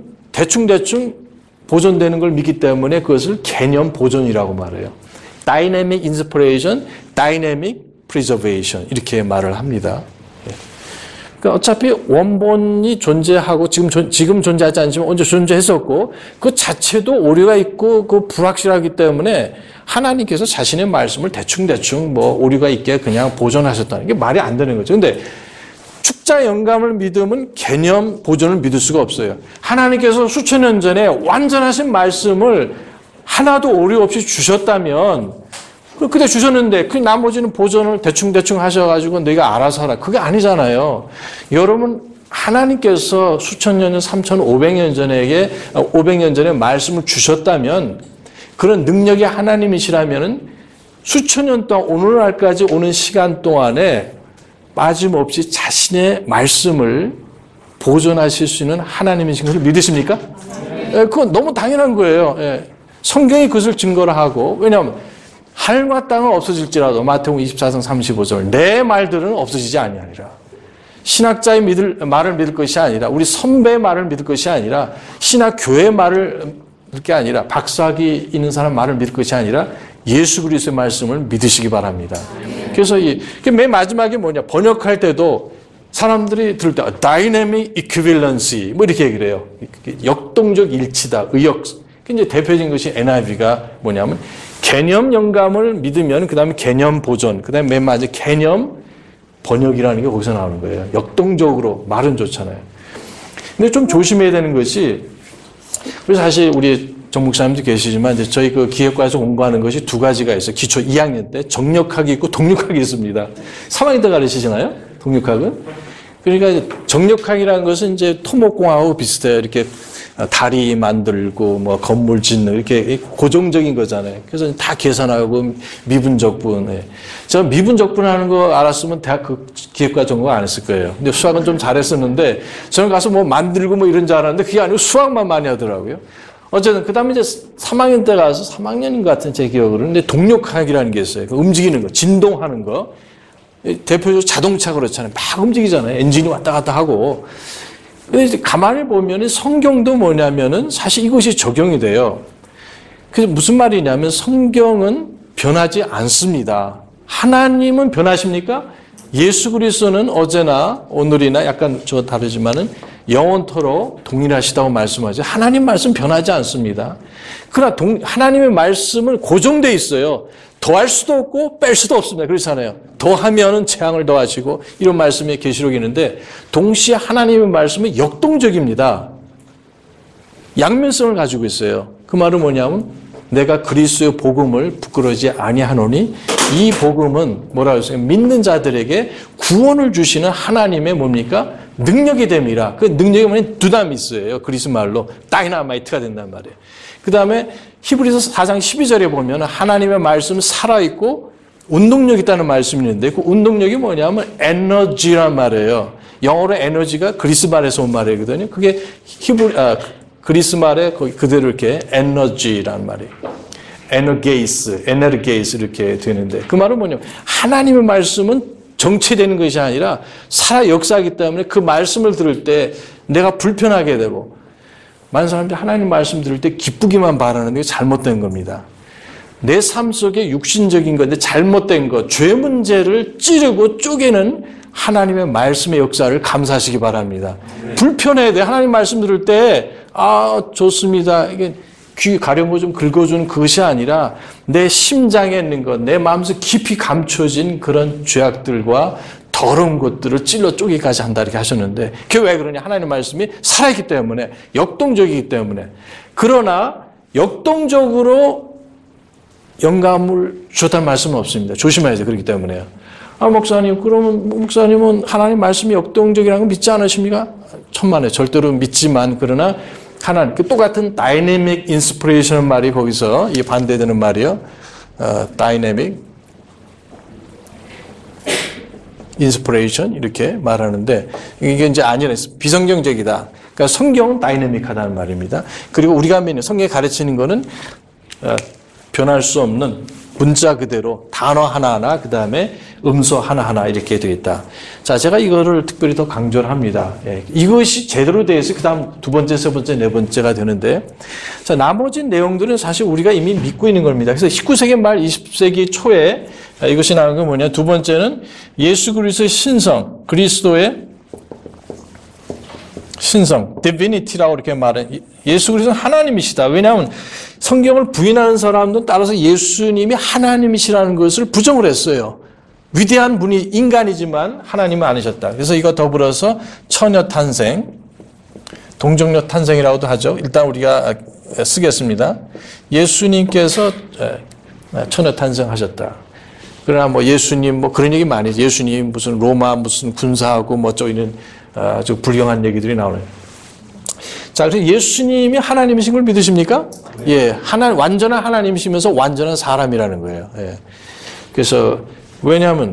대충 보존되는 걸 믿기 때문에 그것을 개념 보존이라고 말해요. Dynamic Inspiration, Dynamic Preservation 이렇게 말을 합니다. 그러니까 어차피 원본이 존재하고 지금 존재하지 않지만 언제 존재했었고 그 자체도 오류가 있고 그 불확실하기 때문에 하나님께서 자신의 말씀을 대충 뭐 오류가 있게 그냥 보존하셨다는 게 말이 안 되는 거죠. 근데 축자 영감을 믿으면 개념 보존을 믿을 수가 없어요. 하나님께서 수천 년 전에 완전하신 말씀을 하나도 오류 없이 주셨다면 그때 주셨는데 그 나머지는 보존을 대충 하셔가지고 너희가 알아서 하라. 그게 아니잖아요. 여러분, 하나님께서 수천 년 전, 3,500년 전에 500년 전에 말씀을 주셨다면 그런 능력이 하나님이시라면 수천 년 동안 오늘날까지 오는 시간 동안에 빠짐없이 자신의 말씀을 보존하실 수 있는 하나님이신 것을 믿으십니까? 네. 그건 너무 당연한 거예요. 네. 성경이 그것을 증거를 하고, 왜냐하면 하늘과 땅은 없어질지라도 마태복음 24장 35절 내 말들은 없어지지 아니하리라. 신학자의 말을 믿을 것이 아니라 우리 선배의 말을 믿을 것이 아니라 신학교의 말을 믿을 게 아니라 박사학위 있는 사람 말을 믿을 것이 아니라 예수 그리스도의 말씀을 믿으시기 바랍니다. 그래서 맨 마지막에 뭐냐, 번역할 때도 사람들이 들을 때 dynamic equivalency 뭐 이렇게 얘기를 해요. 역동적 일치다, 의역. 이제 대표적인 것이 NIV가 뭐냐면 개념 영감을 믿으면 그 다음에 개념 보존, 그 다음에 맨 마지막 개념 번역이라는 게 거기서 나오는 거예요. 역동적으로 말은 좋잖아요. 근데 좀 조심해야 되는 것이, 그래서 사실 우리 정 목사님도 계시지만 이제 저희 그 기획과에서 공부하는 것이 두 가지가 있어요. 기초 2학년 때 정력학이 있고 동력학이 있습니다. 3학년 때 가르치시나요? 동력학은? 그러니까 정력학이라는 것은 이제 토목공학하고 비슷해요. 이렇게 다리 만들고 뭐 건물 짓는 이렇게 고정적인 거잖아요. 그래서 다 계산하고 미분적분. 제가 미분적분 하는 거 알았으면 대학 그 기획과 전공 안 했을 거예요. 근데 수학은 좀 잘했었는데 저는 가서 뭐 만들고 뭐 이런 줄 알았는데 그게 아니고 수학만 많이 하더라고요. 어쨌든 그다음에 이제 3학년 때 가서 3학년인 것 같은 제 기억으로는 근데 동력학이라는 게 있어요. 움직이는 거, 진동하는 거. 대표적으로 자동차 그렇잖아요. 막 움직이잖아요. 엔진이 왔다 갔다 하고. 근데 가만히 보면 성경도 뭐냐면은 사실 이것이 적용이 돼요. 그래서 무슨 말이냐면 성경은 변하지 않습니다. 하나님은 변하십니까? 예수 그리스도는 어제나 오늘이나 약간 저 다르지만은 영원토록 동일하시다고 말씀하죠. 하나님 말씀 변하지 않습니다. 그러나 하나님의 말씀은 고정돼 있어요. 더할 수도 없고 뺄 수도 없습니다. 그렇잖아요. 더하면은 재앙을 더하시고 이런 말씀이 계시록이 있는데 동시에 하나님의 말씀은 역동적입니다. 양면성을 가지고 있어요. 그 말은 뭐냐면 내가 그리스도의 복음을 부끄러워하지 아니하노니 이 복음은 뭐라고 했어요? 믿는 자들에게 구원을 주시는 하나님의 뭡니까? 능력이 됨이라. 그 능력이 뭐냐면 두나미스예요. 그리스 말로 다이나마이트가 된단 말이에요. 그 다음에 히브리서 4장 12절에 보면 하나님의 말씀은 살아있고 운동력이 있다는 말씀이 있는데 그 운동력이 뭐냐면 에너지란 말이에요. 영어로 에너지가 그리스 말에서 온 말이거든요. 그게 그리스 말에 거기 그대로 이렇게 에너지라는 말이에요. 에너게이스 이렇게 되는데 그 말은 뭐냐면 하나님의 말씀은 정체되는 것이 아니라 살아 역사하기 때문에 그 말씀을 들을 때 내가 불편하게 되고 많은 사람들이 하나님 말씀 들을 때 기쁘기만 바라는데 잘못된 겁니다. 내 삶 속에 육신적인 건데 잘못된 것, 죄 문제를 찌르고 쪼개는 하나님의 말씀의 역사를 감사하시기 바랍니다. 불편해야 돼. 하나님 말씀 들을 때 좋습니다. 이게 귀 가려운 거 좀 긁어주는 그것이 아니라 내 심장에 있는 것, 내 마음속 깊이 감춰진 그런 죄악들과 더러운 것들을 찔러 쪼개기까지 한다 이렇게 하셨는데 그게 왜 그러냐? 하나님의 말씀이 살아있기 때문에, 역동적이기 때문에. 그러나 역동적으로 영감을 주었다는 말씀은 없습니다. 조심해야죠. 그렇기 때문에요. 목사님, 그러면 목사님은 하나님 말씀이 역동적이라는 거 믿지 않으십니까? 천만에 절대로 믿지만 그러나 하나님, 그 똑같은 다이내믹 인스피레이션 말이 거기서 이 반대되는 말이요. 다이내믹 인스피레이션 이렇게 말하는데 이게 이제 아니라 비성경적이다. 그러니까 성경은 다이내믹하다는 말입니다. 그리고 우리가 믿는 성경에 가르치는 거는 변할 수 없는 문자 그대로 단어 하나하나 그다음에 음소 하나하나 이렇게 되겠다. 자, 제가 이거를 특별히 더 강조를 합니다. 이것이 제대로 돼서 그다음 두 번째, 세 번째, 네 번째가 되는데 자, 나머지 내용들은 사실 우리가 이미 믿고 있는 겁니다. 그래서 19세기 말 20세기 초에 이것이 나온 건 뭐냐? 두 번째는 예수 그리스도의 신성, 그리스도의 신성, divinity라고 이렇게 말해. 예수 그리스도는 하나님이시다. 왜냐하면 성경을 부인하는 사람들은 따라서 예수님이 하나님이시라는 것을 부정을 했어요. 위대한 분이 인간이지만 하나님은 아니셨다. 그래서 이거 더불어서 처녀 탄생, 동정녀 탄생이라고도 하죠. 일단 우리가 쓰겠습니다. 예수님께서 처녀 탄생하셨다. 그러나 뭐 예수님 뭐 그런 얘기 많이 해요. 예수님 무슨 로마 무슨 군사하고 뭐 저기는 아주 불경한 얘기들이 나오네요. 자, 그래서 예수님이 하나님이신 걸 믿으십니까? 예, 완전한 하나님이시면서 완전한 사람이라는 거예요. 예. 그래서 왜냐하면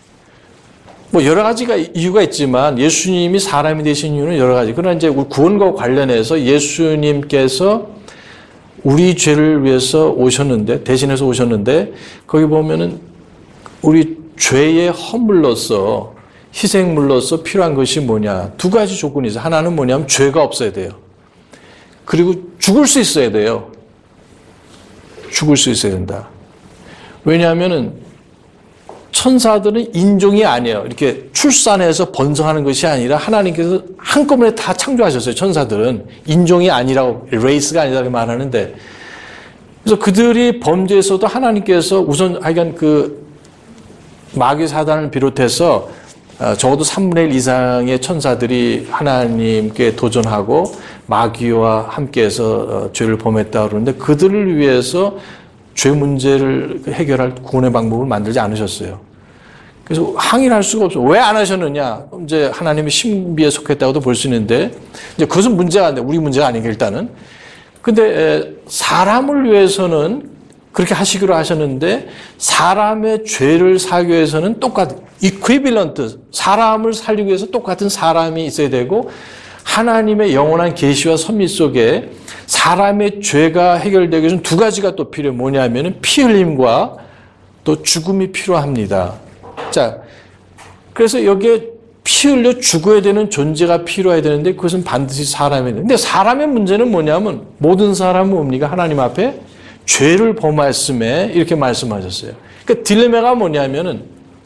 뭐 여러 가지가 이유가 있지만 예수님이 사람이 되신 이유는 여러 가지. 그러나 이제 구원과 관련해서 예수님께서 우리 죄를 위해서 오셨는데 대신해서 오셨는데 거기 보면은 우리 죄의 허물로서 희생물로서 필요한 것이 뭐냐? 두 가지 조건이 있어요. 하나는 뭐냐면 죄가 없어야 돼요. 그리고 죽을 수 있어야 돼요. 죽을 수 있어야 된다. 왜냐하면은 천사들은 인종이 아니에요. 이렇게 출산해서 번성하는 것이 아니라 하나님께서 한꺼번에 다 창조하셨어요. 천사들은 인종이 아니라고, 레이스가 아니라고 말하는데, 그래서 그들이 범죄에서도 하나님께서 우선 하여간 그 마귀 사단을 비롯해서 적어도 3분의 1 이상의 천사들이 하나님께 도전하고 마귀와 함께해서 죄를 범했다 그러는데 그들을 위해서 죄 문제를 해결할 구원의 방법을 만들지 않으셨어요. 그래서 항의를 할 수가 없어요. 왜 안 하셨느냐? 이제 하나님의 신비에 속했다고도 볼 수 있는데 이제 그것은 문제가 안 돼. 우리 문제가 아니니까 일단은. 근데 사람을 위해서는 그렇게 하시기로 하셨는데 사람의 죄를 사기 위해서는 equivalent, 사람을 살리기 위해서 똑같은 사람이 있어야 되고 하나님의 영원한 계시와 섭리 속에 사람의 죄가 해결되기 위해서는 두 가지가 또 필요해요. 뭐냐면은 피 흘림과 또 죽음이 필요합니다. 자, 그래서 여기에 피 흘려 죽어야 되는 존재가 필요해야 되는데 그것은 반드시 사람이에요. 근데 사람의 문제는 뭐냐면 모든 사람은 뭡니까? 하나님 앞에 죄를 범하였음에 이렇게 말씀하셨어요. 그러니까 딜레마가 뭐냐면은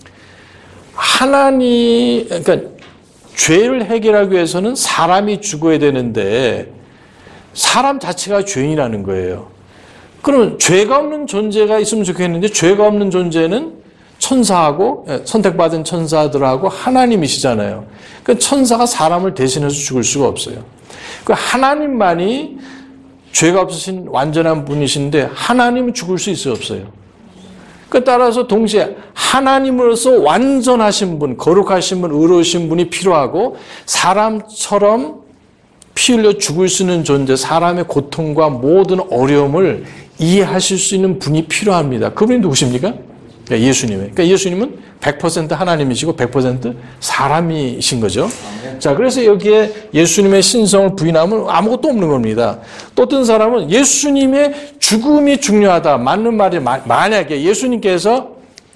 그러니까 죄를 해결하기 위해서는 사람이 죽어야 되는데 사람 자체가 죄인이라는 거예요. 그러면 죄가 없는 존재가 있으면 좋겠는데 죄가 없는 존재는 천사하고 선택받은 천사들하고 하나님이시잖아요. 그러니까 천사가 사람을 대신해서 죽을 수가 없어요. 그 하나님만이 죄가 없으신 완전한 분이신데 하나님은 죽을 수 있어요, 없어요? 그 따라서 동시에 하나님으로서 완전하신 분, 거룩하신 분, 의로우신 분이 필요하고 사람처럼 피 흘려 죽을 수 있는 존재, 사람의 고통과 모든 어려움을 이해하실 수 있는 분이 필요합니다. 그분이 누구십니까? 그러니까 예수님은 100% 하나님이시고 100% 사람이신 거죠. 자, 그래서 여기에 예수님의 신성을 부인하면 아무것도 없는 겁니다. 또 어떤 사람은 예수님의 죽음이 중요하다. 맞는 말이, 만약에 예수님께서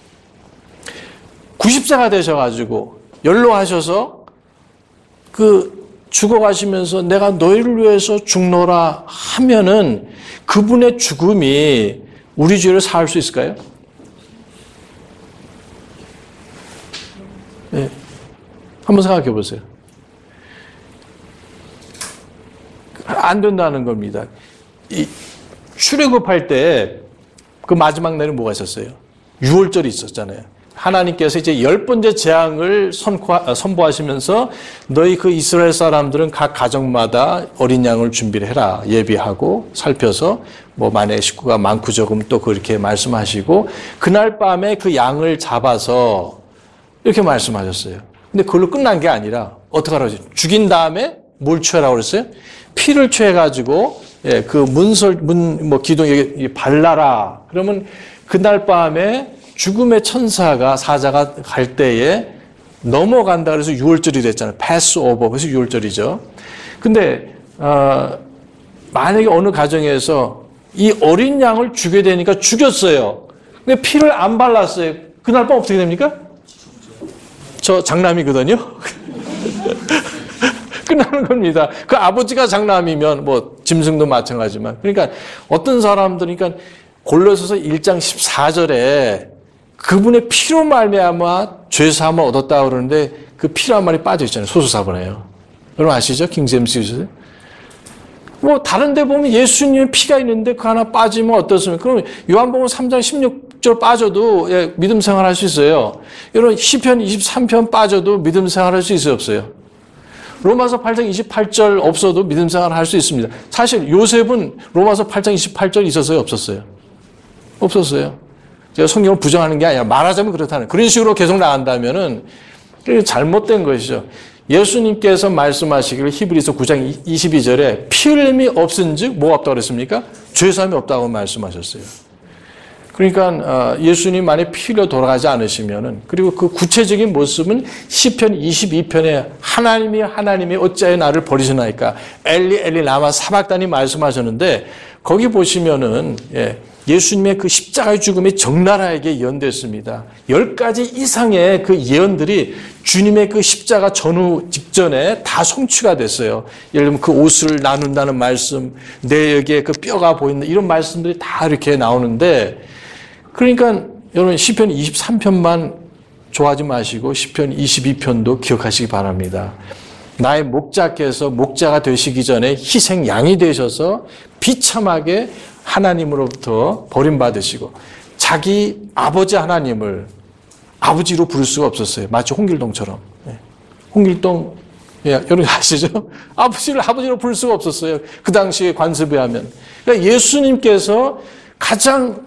90세가 되셔가지고 연로하셔서 죽어가시면서 내가 너희를 위해서 죽노라 하면은 그분의 죽음이 우리 죄를 사할 수 있을까요? 네. 한번 생각해 보세요. 안 된다는 겁니다. 출애굽할 때 그 마지막 날에 뭐가 있었어요? 유월절이 있었잖아요. 하나님께서 이제 10번째 재앙을 선포하시면서 너희 그 이스라엘 사람들은 각 가정마다 어린 양을 준비를 해라. 예비하고 살펴서 뭐 만약에 식구가 많고 적으면 또 그렇게 말씀하시고 그날 밤에 그 양을 잡아서 이렇게 말씀하셨어요. 근데 그걸로 끝난 게 아니라 어떻게 하라고 했어요? 죽인 다음에 뭘 취하라고 그랬어요? 피를 취해가지고 그 기둥에 발라라. 그러면 그날 밤에 죽음의 천사가 사자가 갈 때에 넘어간다 그래서 유월절이 됐잖아요. 패스 오버. 그래서 유월절이죠. 근데 만약에 어느 가정에서 이 어린 양을 죽여야 되니까 죽였어요. 근데 피를 안 발랐어요. 그날 밤 어떻게 됩니까? 저 장남이거든요. 끝나는 겁니다. 그 아버지가 장남이면 뭐 짐승도 마찬가지지만 그러니까 어떤 사람들은 그러니까 골로새서 1장 14절에 그분의 피로 말미암아 죄사함을 얻었다 그러는데 그 피란 말이 빠져 있잖아요. 소수사본에요. 여러분 아시죠? 킹제임스. 뭐 다른 데 보면 예수님의 피가 있는데 그 하나 빠지면 어떻습니까? 그럼 요한복음 3장 16절 빠져도 믿음 생활할 수 있어요. 여러분 시편 23편 빠져도 믿음 생활할 수 있어요, 없어요? 로마서 8장 28절 없어도 믿음 생활할 수 있습니다. 사실 요셉은 로마서 8장 28절 있었어요, 없었어요? 없었어요. 제가 성경을 부정하는 게 아니라 말하자면 그렇다는 그런 식으로 계속 나간다면은 잘못된 것이죠. 예수님께서 말씀하시기를 히브리서 9장 22절에 피 흘림이 없은즉 뭐가 없다고 그랬습니까? 죄사함이 없다고 말씀하셨어요. 그러니까 예수님 만에 피 흘려 돌아가지 않으시면은 그리고 그 구체적인 모습은 시편 22편에 하나님이 어찌하여 나를 버리시나이까 엘리 엘리 라마 사박단이 말씀하셨는데 거기 보시면은 예수님의 그 십자가의 죽음이 적나라하게 예언됐습니다. 10가지 이상의 그 예언들이 주님의 그 십자가 전후 직전에 다 성취가 됐어요. 예를 들면 그 옷을 나눈다는 말씀, 내 여기에 그 뼈가 보인다 이런 말씀들이 다 이렇게 나오는데 그러니까 여러분 시편 23편만 좋아하지 마시고 시편 22편도 기억하시기 바랍니다. 나의 목자께서 목자가 되시기 전에 희생 양이 되셔서 비참하게 하나님으로부터 버림받으시고 자기 아버지 하나님을 아버지로 부를 수가 없었어요. 마치 홍길동처럼. 홍길동 여러분 아시죠? 아버지로 부를 수가 없었어요. 그 당시에 관습에 하면. 그러니까 예수님께서 가장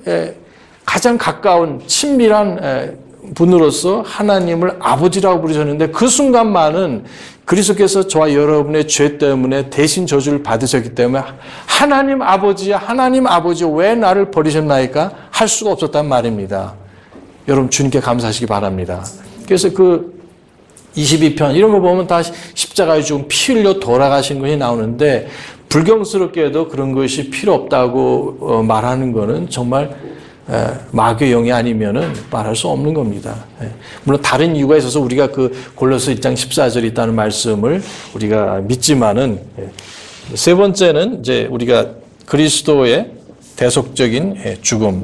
가까운 친밀한 분으로서 하나님을 아버지라고 부르셨는데 그 순간만은 그리스도께서 저와 여러분의 죄 때문에 대신 저주를 받으셨기 때문에 하나님 아버지 왜 나를 버리셨나이까 할 수가 없었단 말입니다. 여러분 주님께 감사하시기 바랍니다. 그래서 그 22편 이런 거 보면 다 십자가에 죽음 피 흘려 돌아가신 것이 나오는데 불경스럽게도 그런 것이 필요 없다고 말하는 것은 정말 마귀의 영이 아니면은 말할 수 없는 겁니다. 물론 다른 이유가 있어서 우리가 그 골로새 1장 14절에 있다는 말씀을 우리가 믿지만은 세 번째는 이제 우리가 그리스도의 대속적인 죽음.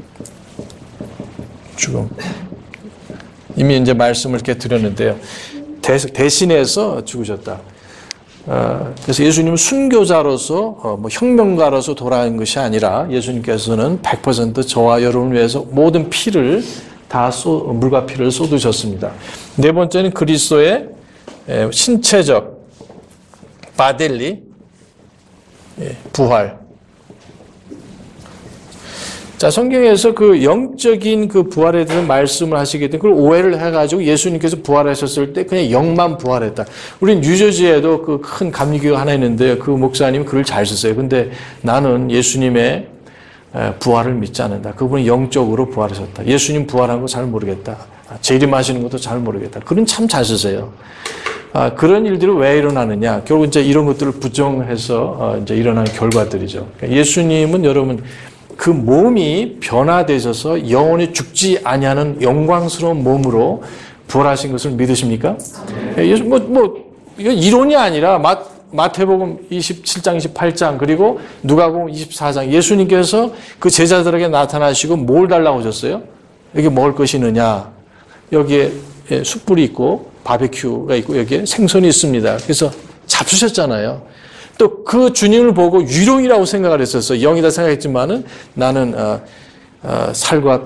이미 이제 말씀을 이렇게 드렸는데요. 대신해서 죽으셨다. 그래서 예수님은 순교자로서 혁명가로서 돌아간 것이 아니라 예수님께서는 100% 저와 여러분을 위해서 모든 피를 다 물과 피를 쏟으셨습니다. 네 번째는 그리스도의 신체적 바델리 부활. 자, 성경에서 그 영적인 그 부활에 대한 말씀을 하시게 된 그걸 오해를 해가지고 예수님께서 부활하셨을 때 그냥 영만 부활했다. 우린 뉴저지에도 그 큰 감리교가 하나 있는데 그 목사님이 글을 잘 썼어요. 근데 나는 예수님의 부활을 믿지 않는다. 그분이 영적으로 부활하셨다. 예수님 부활한 거 잘 모르겠다. 재림하시는 것도 잘 모르겠다. 그런 참 잘 쓰세요. 그런 일들이 왜 일어나느냐? 결국 이제 이런 것들을 부정해서 이제 일어나는 결과들이죠. 그러니까 예수님은 여러분 그 몸이 변화되셔서 영원히 죽지 아니하는 영광스러운 몸으로 부활하신 것을 믿으십니까? 예수 이거 이론이 아니라 마태복음 27장, 28장 그리고 누가복음 24장 예수님께서 그 제자들에게 나타나시고 뭘 달라고 하셨어요? 여기 먹을 것이 있느냐? 여기에 숯불이 있고 바베큐가 있고 여기에 생선이 있습니다. 그래서 잡수셨잖아요. 또 그 주님을 보고 유령이라고 생각을 했었어요. 영이다 생각했지만은 나는 살과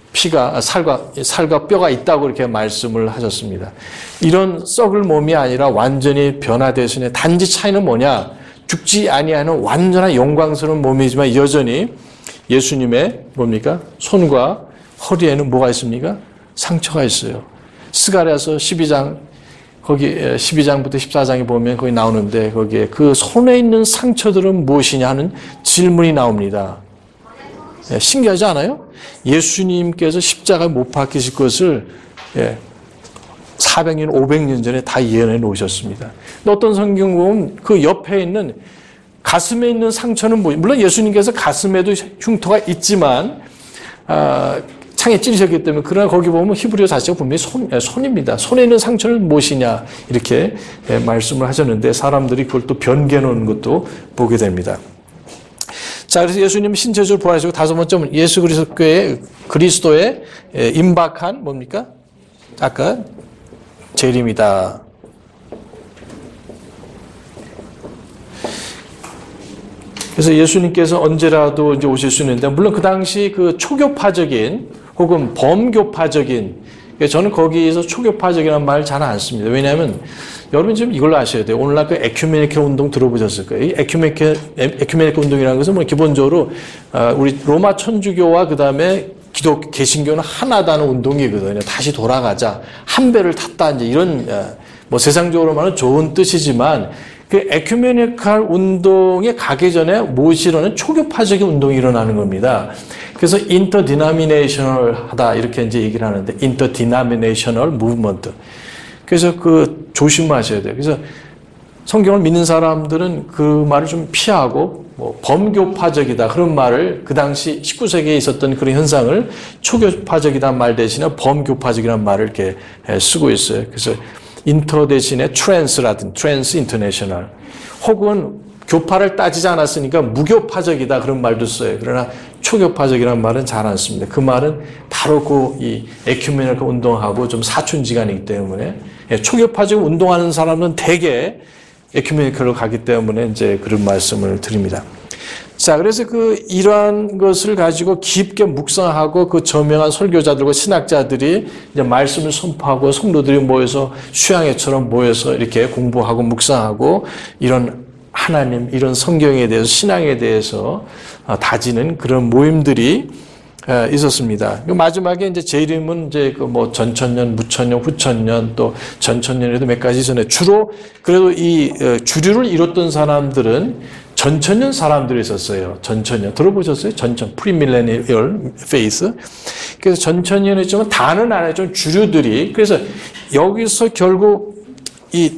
뼈가 있다고 이렇게 말씀을 하셨습니다. 이런 썩을 몸이 아니라 완전히 변화되시네. 단지 차이는 뭐냐? 죽지 아니하는 완전한 영광스러운 몸이지만 여전히 예수님의 뭡니까? 손과 허리에는 뭐가 있습니까? 상처가 있어요. 스가랴서 12장 거기 12장부터 14장에 보면 거기 나오는데 거기에 그 손에 있는 상처들은 무엇이냐 하는 질문이 나옵니다. 신기하지 않아요? 예수님께서 십자가에 못 박히실 것을 400년, 500년 전에 다 예언해 놓으셨습니다. 어떤 성경 보면 그 옆에 있는 가슴에 있는 상처는 물론 예수님께서 가슴에도 흉터가 있지만 창에 찌르셨기 때문에 그러나 거기 보면 히브리어 자체가 분명히 손입니다. 손에 있는 상처는 무엇이냐 이렇게 말씀을 하셨는데 사람들이 그걸 또 변개해 놓은 것도 보게 됩니다. 자, 그래서 예수님 신체적으로 부활하시고 다섯 번째는 예수 그리스도의 임박한 뭡니까? 아까 재림이다. 그래서 예수님께서 언제라도 이제 오실 수 있는데 물론 그 당시 그 초교파적인 혹은 범교파적인 저는 거기에서 초교파적이라는 말 잘 안 씁니다. 왜냐하면 여러분 지금 이걸로 아셔야 돼요. 오늘날 그 에큐메니컬 운동 들어보셨을 거예요. 이 에큐메니컬 운동이라는 것은 뭐 기본적으로 우리 로마 천주교와 그 다음에 개신교는 하나다는 운동이거든요. 다시 돌아가자, 한 배를 탔다 이제 이런 뭐 세상적으로 말하면 좋은 뜻이지만 그 에큐메니컬 운동에 가기 전에 무엇이 일어나는 초교파적인 운동이 일어나는 겁니다. 그래서 인터디나미네이셔널하다 이렇게 이제 얘기를 하는데 인터디나미네이셔널 무브먼트. 그래서 그 조심하셔야 돼요. 그래서 성경을 믿는 사람들은 그 말을 좀 피하고 뭐 범교파적이다 그런 말을 그 당시 19세기에 있었던 그런 현상을 초교파적이라는 말 대신에 범교파적이라는 말을 이렇게 쓰고 있어요. 그래서 인터 대신에 트랜스라든 트랜스 인터내셔널 혹은 교파를 따지지 않았으니까 무교파적이다 그런 말도 써요. 그러나 초교파적이라는 말은 잘 안 씁니다. 그 말은 바로 그 이 에큐메니컬 운동하고 좀 사춘지간이기 때문에 초교파적 운동하는 사람은 대개 에큐메니컬로 가기 때문에 이제 그런 말씀을 드립니다. 자, 그래서 이러한 것을 가지고 깊게 묵상하고 그 저명한 설교자들과 신학자들이 이제 말씀을 선포하고 성도들이 모여서 수양회처럼 모여서 이렇게 공부하고 묵상하고 이런 하나님, 이런 성경에 대해서 신앙에 대해서 다지는 그런 모임들이 있었습니다. 마지막에 이제 재림은 이제 뭐 전천년, 무천년, 후천년 또 전천년에도 몇 가지 전에 주로 그래도 이 주류를 이뤘던 사람들은 전천년 사람들이 있었어요. 전천년 들어보셨어요? 프리밀레니얼 페이스. 그래서 전천년에 좀 다는 안 해도 주류들이 그래서 여기서 결국 이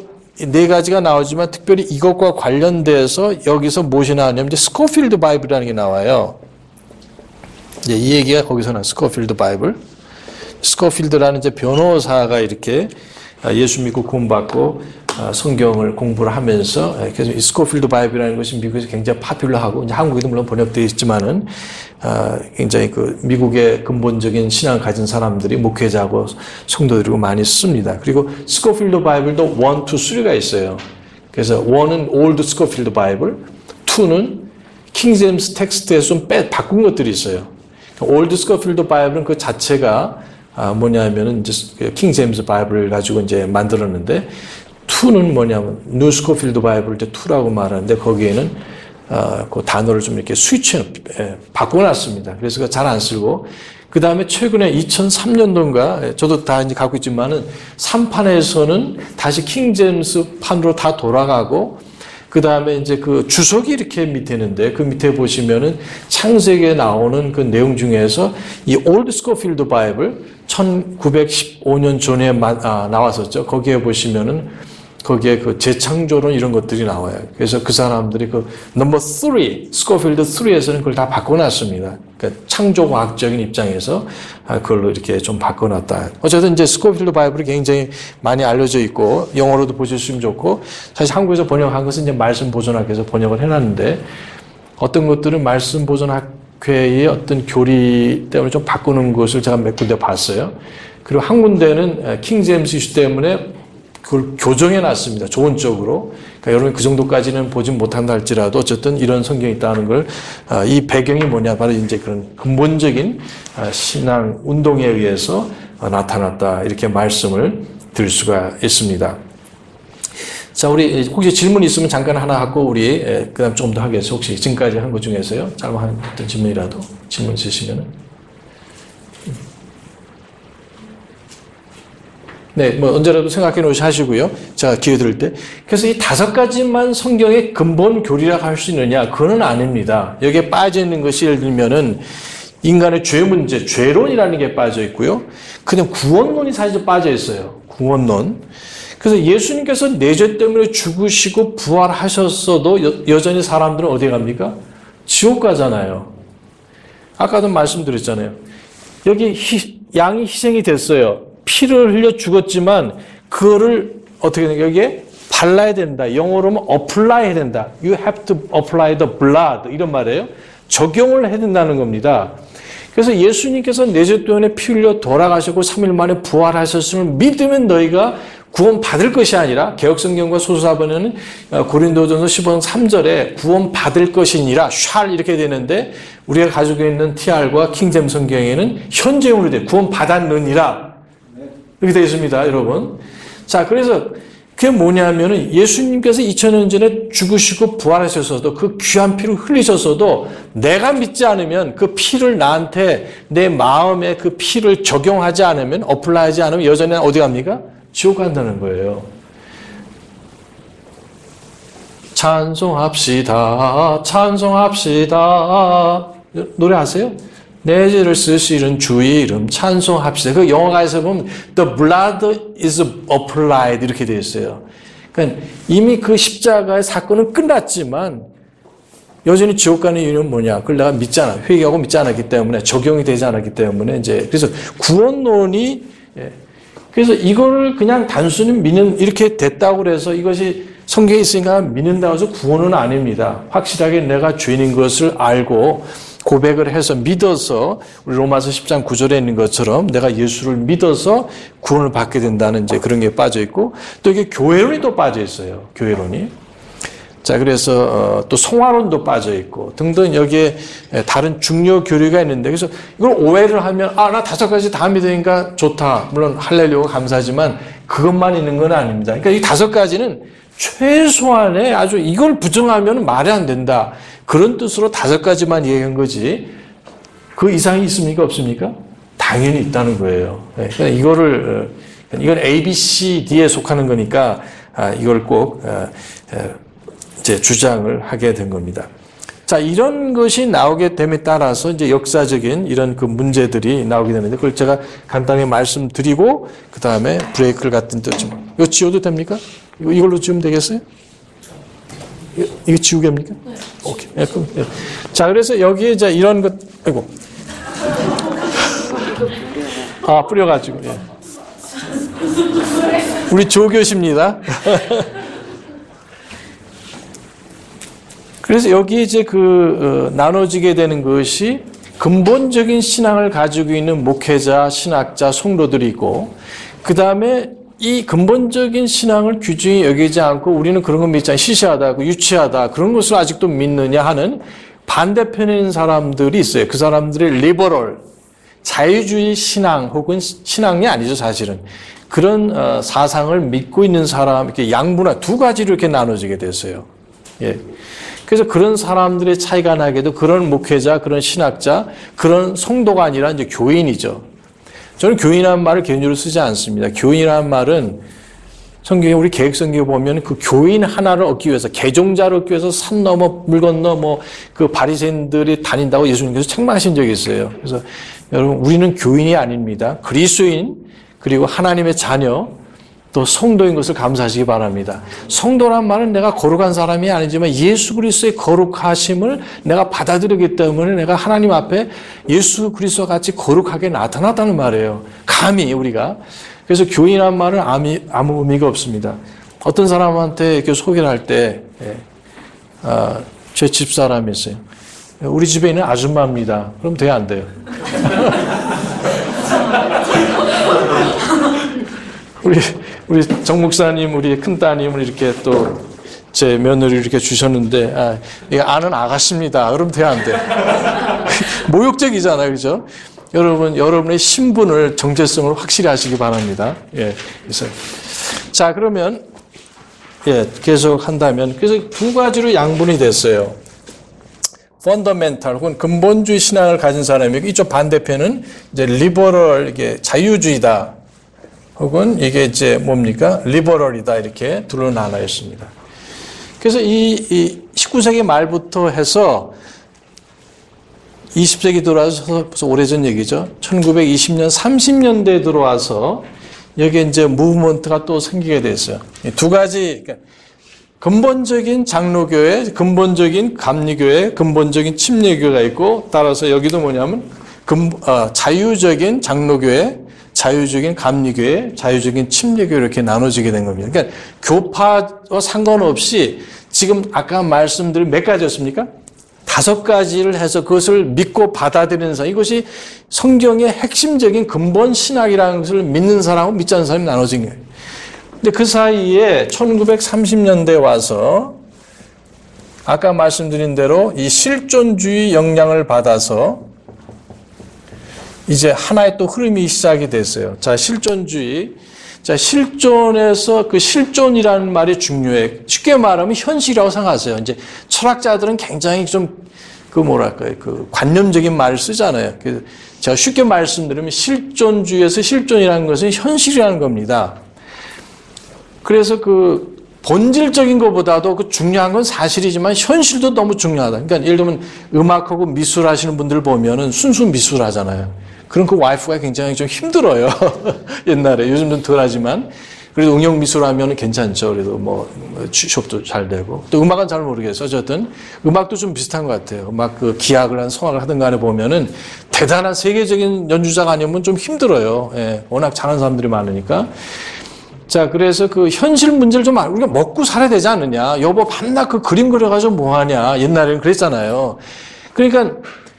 네 가지가 나오지만 특별히 이것과 관련돼서 여기서 무엇이 나왔냐면 이제 스코필드 바이블이라는 게 나와요. 이제 이 얘기가 거기서 나와요. 스코필드 바이블. 스코필드라는 이제 변호사가 이렇게 예수 믿고 구원받고 성경을 공부를 하면서 그래서 이 스코필드 바이블이라는 것이 미국에서 굉장히 파퓰러하고 이제 한국에도 물론 번역되어 있지만은 굉장히 그 미국의 근본적인 신앙을 가진 사람들이 목회자하고 성도들이고 많이 씁니다. 그리고 스코필드 바이블도 1, 2, 3가 있어요. 그래서 1은 올드 스코필드 바이블, 2는 킹제임스 텍스트에서 좀 바꾼 것들이 있어요. 올드 스코필드 바이블은 그 자체가 뭐냐면은 이제 킹제임스 바이블을 가지고 이제 만들었는데 2는 뭐냐면 뉴 스코필드 바이블 이제 2라고 말하는데 거기에는 그 단어를 좀 이렇게 바꿔놨습니다. 그래서 잘 안 쓰고 그 다음에 최근에 2003년도인가 저도 다 이제 갖고 있지만은 3판에서는 다시 킹제임스 판으로 다 돌아가고 그 다음에 이제 그 주석이 이렇게 밑에 있는데 그 밑에 보시면은 창세기에 나오는 그 내용 중에서 이 올드 스코필드 바이블 1915년 전에 나왔었죠. 거기에 보시면은 거기에 그 재창조론 이런 것들이 나와요. 그래서 그 사람들이 그 넘버 3, 스코필드 3에서는 그걸 다 바꿔놨습니다. 그러니까 창조과학적인 입장에서 그걸로 이렇게 좀 바꿔놨다. 어쨌든 이제 스코필드 바이블이 굉장히 많이 알려져 있고 영어로도 보실 수 있으면 좋고 사실 한국에서 번역한 것은 이제 말씀 보존학회에서 번역을 해놨는데 어떤 것들은 말씀 보존학회의 어떤 교리 때문에 좀 바꾸는 것을 제가 몇 군데 봤어요. 그리고 한 군데는 킹 제임스 이슈 때문에 그걸 교정해 놨습니다. 좋은 쪽으로. 그러니까 여러분 그 정도까지는 보진 못한다 할지라도 어쨌든 이런 성경이 있다는 걸, 이 배경이 뭐냐. 바로 이제 그런 근본적인 신앙 운동에 의해서 나타났다. 이렇게 말씀을 드릴 수가 있습니다. 자, 우리 혹시 질문 있으면 잠깐 하나 하고 우리 그 다음 조금 더 하겠어요. 혹시 지금까지 한 것 중에서요. 짧은 어떤 질문이라도 질문 있으시면은. 네, 뭐 언제라도 생각해 놓으시고요. 자, 기회 드릴 때. 그래서 이 5가지만 성경의 근본 교리라고 할 수 있느냐? 그건 아닙니다. 여기에 빠져 있는 것이 예를 들면은 인간의 죄 문제, 죄론이라는 게 빠져 있고요. 그다음 구원론이 사실 빠져 있어요. 구원론. 그래서 예수님께서 내 죄 때문에 죽으시고 부활하셨어도 여전히 사람들은 어디에 갑니까? 지옥 가잖아요. 아까도 말씀드렸잖아요. 여기 양이 희생이 됐어요. 피를 흘려 죽었지만 그거를 어떻게 되냐 여기에 발라야 된다. 영어로 하면 apply 해야 된다. You have to apply the blood 이런 말이에요. 적용을 해야 된다는 겁니다. 그래서 예수님께서 내 죄 때문에 피 흘려 돌아가셨고 3일 만에 부활하셨음을 믿으면 너희가 구원 받을 것이 아니라 개혁성경과 소수사본에는 고린도전서 15장 3절에 구원 받을 것이니라 shall 이렇게 되는데 우리가 가지고 있는 TR과 킹잼 성경에는 현재형으로 돼 구원 받았느니라 이렇게 되어 있습니다, 여러분. 자, 그래서 그게 뭐냐면은 예수님께서 2000년 전에 죽으시고 부활하셨어도 그 귀한 피를 흘리셨어도 내가 믿지 않으면 그 피를 나한테 내 마음에 그 피를 적용하지 않으면 어플라이하지 않으면 여전히 어디 갑니까? 지옥 간다는 거예요. 찬송합시다. 찬송합시다. 노래 아세요? 내 죄를 쓰시는 주의 이름 찬송합시다. 그 영어가에서 보면 The blood is applied 이렇게 되어 있어요. 그러니까 이미 그 십자가의 사건은 끝났지만 여전히 지옥 가는 이유는 뭐냐? 그걸 내가 믿지 않아. 회개하고 믿지 않았기 때문에 적용이 되지 않았기 때문에 이제 그래서 구원론이 그래서 이거를 그냥 단순히 믿는 이렇게 됐다고 그래서 이것이 성경에 있으니까 믿는다고 해서 구원은 아닙니다. 확실하게 내가 죄인인 것을 알고 고백을 해서 믿어서 우리 로마서 10장 9절에 있는 것처럼 내가 예수를 믿어서 구원을 받게 된다는 이제 그런 게 빠져 있고 또 이게 교회론이 또 빠져 있어요. 교회론이. 자, 그래서 또 성화론도 빠져 있고 등등 여기에 다른 중요 교리가 있는데 그래서 이걸 오해를 하면 나 5가지 다 믿으니까 좋다. 물론 할렐루야가 감사하지만 그것만 있는 건 아닙니다. 그러니까 이 5가지는 최소한의 아주 이걸 부정하면 말이 안 된다. 그런 뜻으로 5가지만 얘기한 거지. 그 이상이 있습니까? 없습니까? 당연히 있다는 거예요. 그러니까 이건 A, B, C, D에 속하는 거니까 이걸 꼭 이제 주장을 하게 된 겁니다. 자, 이런 것이 나오게 됨에 따라서 이제 역사적인 이런 그 문제들이 나오게 되는데 그걸 제가 간단히 말씀드리고 그 다음에 브레이크를 갖다 좀. 이거 지워도 됩니까? 이걸로 지우면 되겠어요? 이거 지우개입니까? 네. 오케이. 네, 그럼, 네. 자, 그래서 여기에 이제 이런 것, 아이고. 뿌려가지고, 예. 우리 조교십니다. 그래서 여기 이제 나눠지게 되는 것이 근본적인 신앙을 가지고 있는 목회자, 신학자, 성도들이 있고, 그 다음에 이 근본적인 신앙을 귀중히 여기지 않고 우리는 그런 거 믿지 않아 시시하다, 유치하다 그런 것을 아직도 믿느냐 하는 반대편에 있는 사람들이 있어요. 그 사람들이 리버럴, 자유주의 신앙 혹은 신앙이 아니죠 사실은. 그런 사상을 믿고 있는 사람, 이렇게 양분화 2가지로 이렇게 나눠지게 됐어요. 예. 그래서 그런 사람들의 차이가 나게도 그런 목회자, 그런 신학자, 그런 성도가 아니라 이제 교인이죠. 저는 교인이라는 말을 개인적으로 쓰지 않습니다. 교인이라는 말은 성경에 우리 계획성경에 보면 그 교인 하나를 얻기 위해서, 개종자를 얻기 위해서 산 넘어 물 건너 뭐 그 바리새인들이 다닌다고 예수님께서 책망하신 적이 있어요. 그래서 여러분, 우리는 교인이 아닙니다. 그리스도인, 그리고 하나님의 자녀, 또 성도인 것을 감사하시기 바랍니다. 성도란 말은 내가 거룩한 사람이 아니지만 예수 그리스도의 거룩하심을 내가 받아들이기 때문에 내가 하나님 앞에 예수 그리스도와 같이 거룩하게 나타났다는 말이에요. 감히 우리가. 그래서 교인한 말은 아무 의미가 없습니다. 어떤 사람한테 이렇게 소개를 할 때, 제 집사람이 있어요. 우리 집에 있는 아줌마입니다. 그럼 돼요, 안 돼요? 우리 정 목사님, 우리 큰 따님을 이렇게 또 제 며느리를 이렇게 주셨는데, 이거 아는 아가씨입니다. 그럼 돼요, 안 돼요? 모욕적이잖아요, 그죠? 여러분, 여러분의 신분을, 정체성을 확실히 하시기 바랍니다. 예, 그래서. 자, 그러면, 계속 한다면, 그래서 두 가지로 양분이 됐어요. 펀더멘탈, 혹은 근본주의 신앙을 가진 사람이고, 이쪽 반대편은 이제 리버럴, 이게 자유주의다. 혹은 이게 이제 뭡니까? 리버럴이다. 이렇게 둘로 나눠 있습니다. 그래서 이 19세기 말부터 해서 20세기 들어와서 벌써 오래전 얘기죠. 1920년, 30년대에 들어와서 여기에 이제 무브먼트가 또 생기게 됐어요. 두 가지, 그러니까 근본적인 장로교회, 근본적인 감리교회, 근본적인 침례교회가 있고, 따라서 여기도 뭐냐면 자유적인 장로교회, 자유적인 감리교회, 자유적인 침례교회 이렇게 나눠지게 된 겁니다. 그러니까 교파와 상관없이 지금 아까 말씀드린 몇 가지였습니까? 5가지를 해서 그것을 믿고 받아들이는 사람, 이것이 성경의 핵심적인 근본 신학이라는 것을 믿는 사람하고 믿지 않는 사람이 나눠진 거예요. 근데 그 사이에 1930년대에 와서 아까 말씀드린 대로 이 실존주의 영향을 받아서 이제 하나의 또 흐름이 시작이 됐어요. 자, 실존주의. 자, 실존에서 그 실존이라는 말이 중요해. 쉽게 말하면 현실이라고 생각하세요. 이제 철학자들은 굉장히 좀 그 관념적인 말을 쓰잖아요. 제가 쉽게 말씀드리면 실존주의에서 실존이라는 것은 현실이라는 겁니다. 그래서 그 본질적인 것보다도 그 중요한 건 사실이지만 현실도 너무 중요하다. 그러니까 예를 들면 음악하고 미술 하시는 분들 보면은 순수 미술 하잖아요. 그럼 그 와이프가 굉장히 좀 힘들어요. 옛날에. 요즘은 덜 하지만. 그래도 응용 미술 하면 괜찮죠. 그래도 뭐 취업도 잘 되고. 또 음악은 잘 모르겠어요. 어쨌든 음악도 좀 비슷한 것 같아요. 음악 그 기악을 한 성악을 하든 간에 보면은 대단한 세계적인 연주자가 아니면 좀 힘들어요. 예, 워낙 잘하는 사람들이 많으니까. 자, 그래서 그 현실 문제를 좀 우리가 먹고 살아야 되지 않느냐. 여보, 밤낮 그 그림 그려가지고 뭐 하냐. 옛날에는 그랬잖아요. 그러니까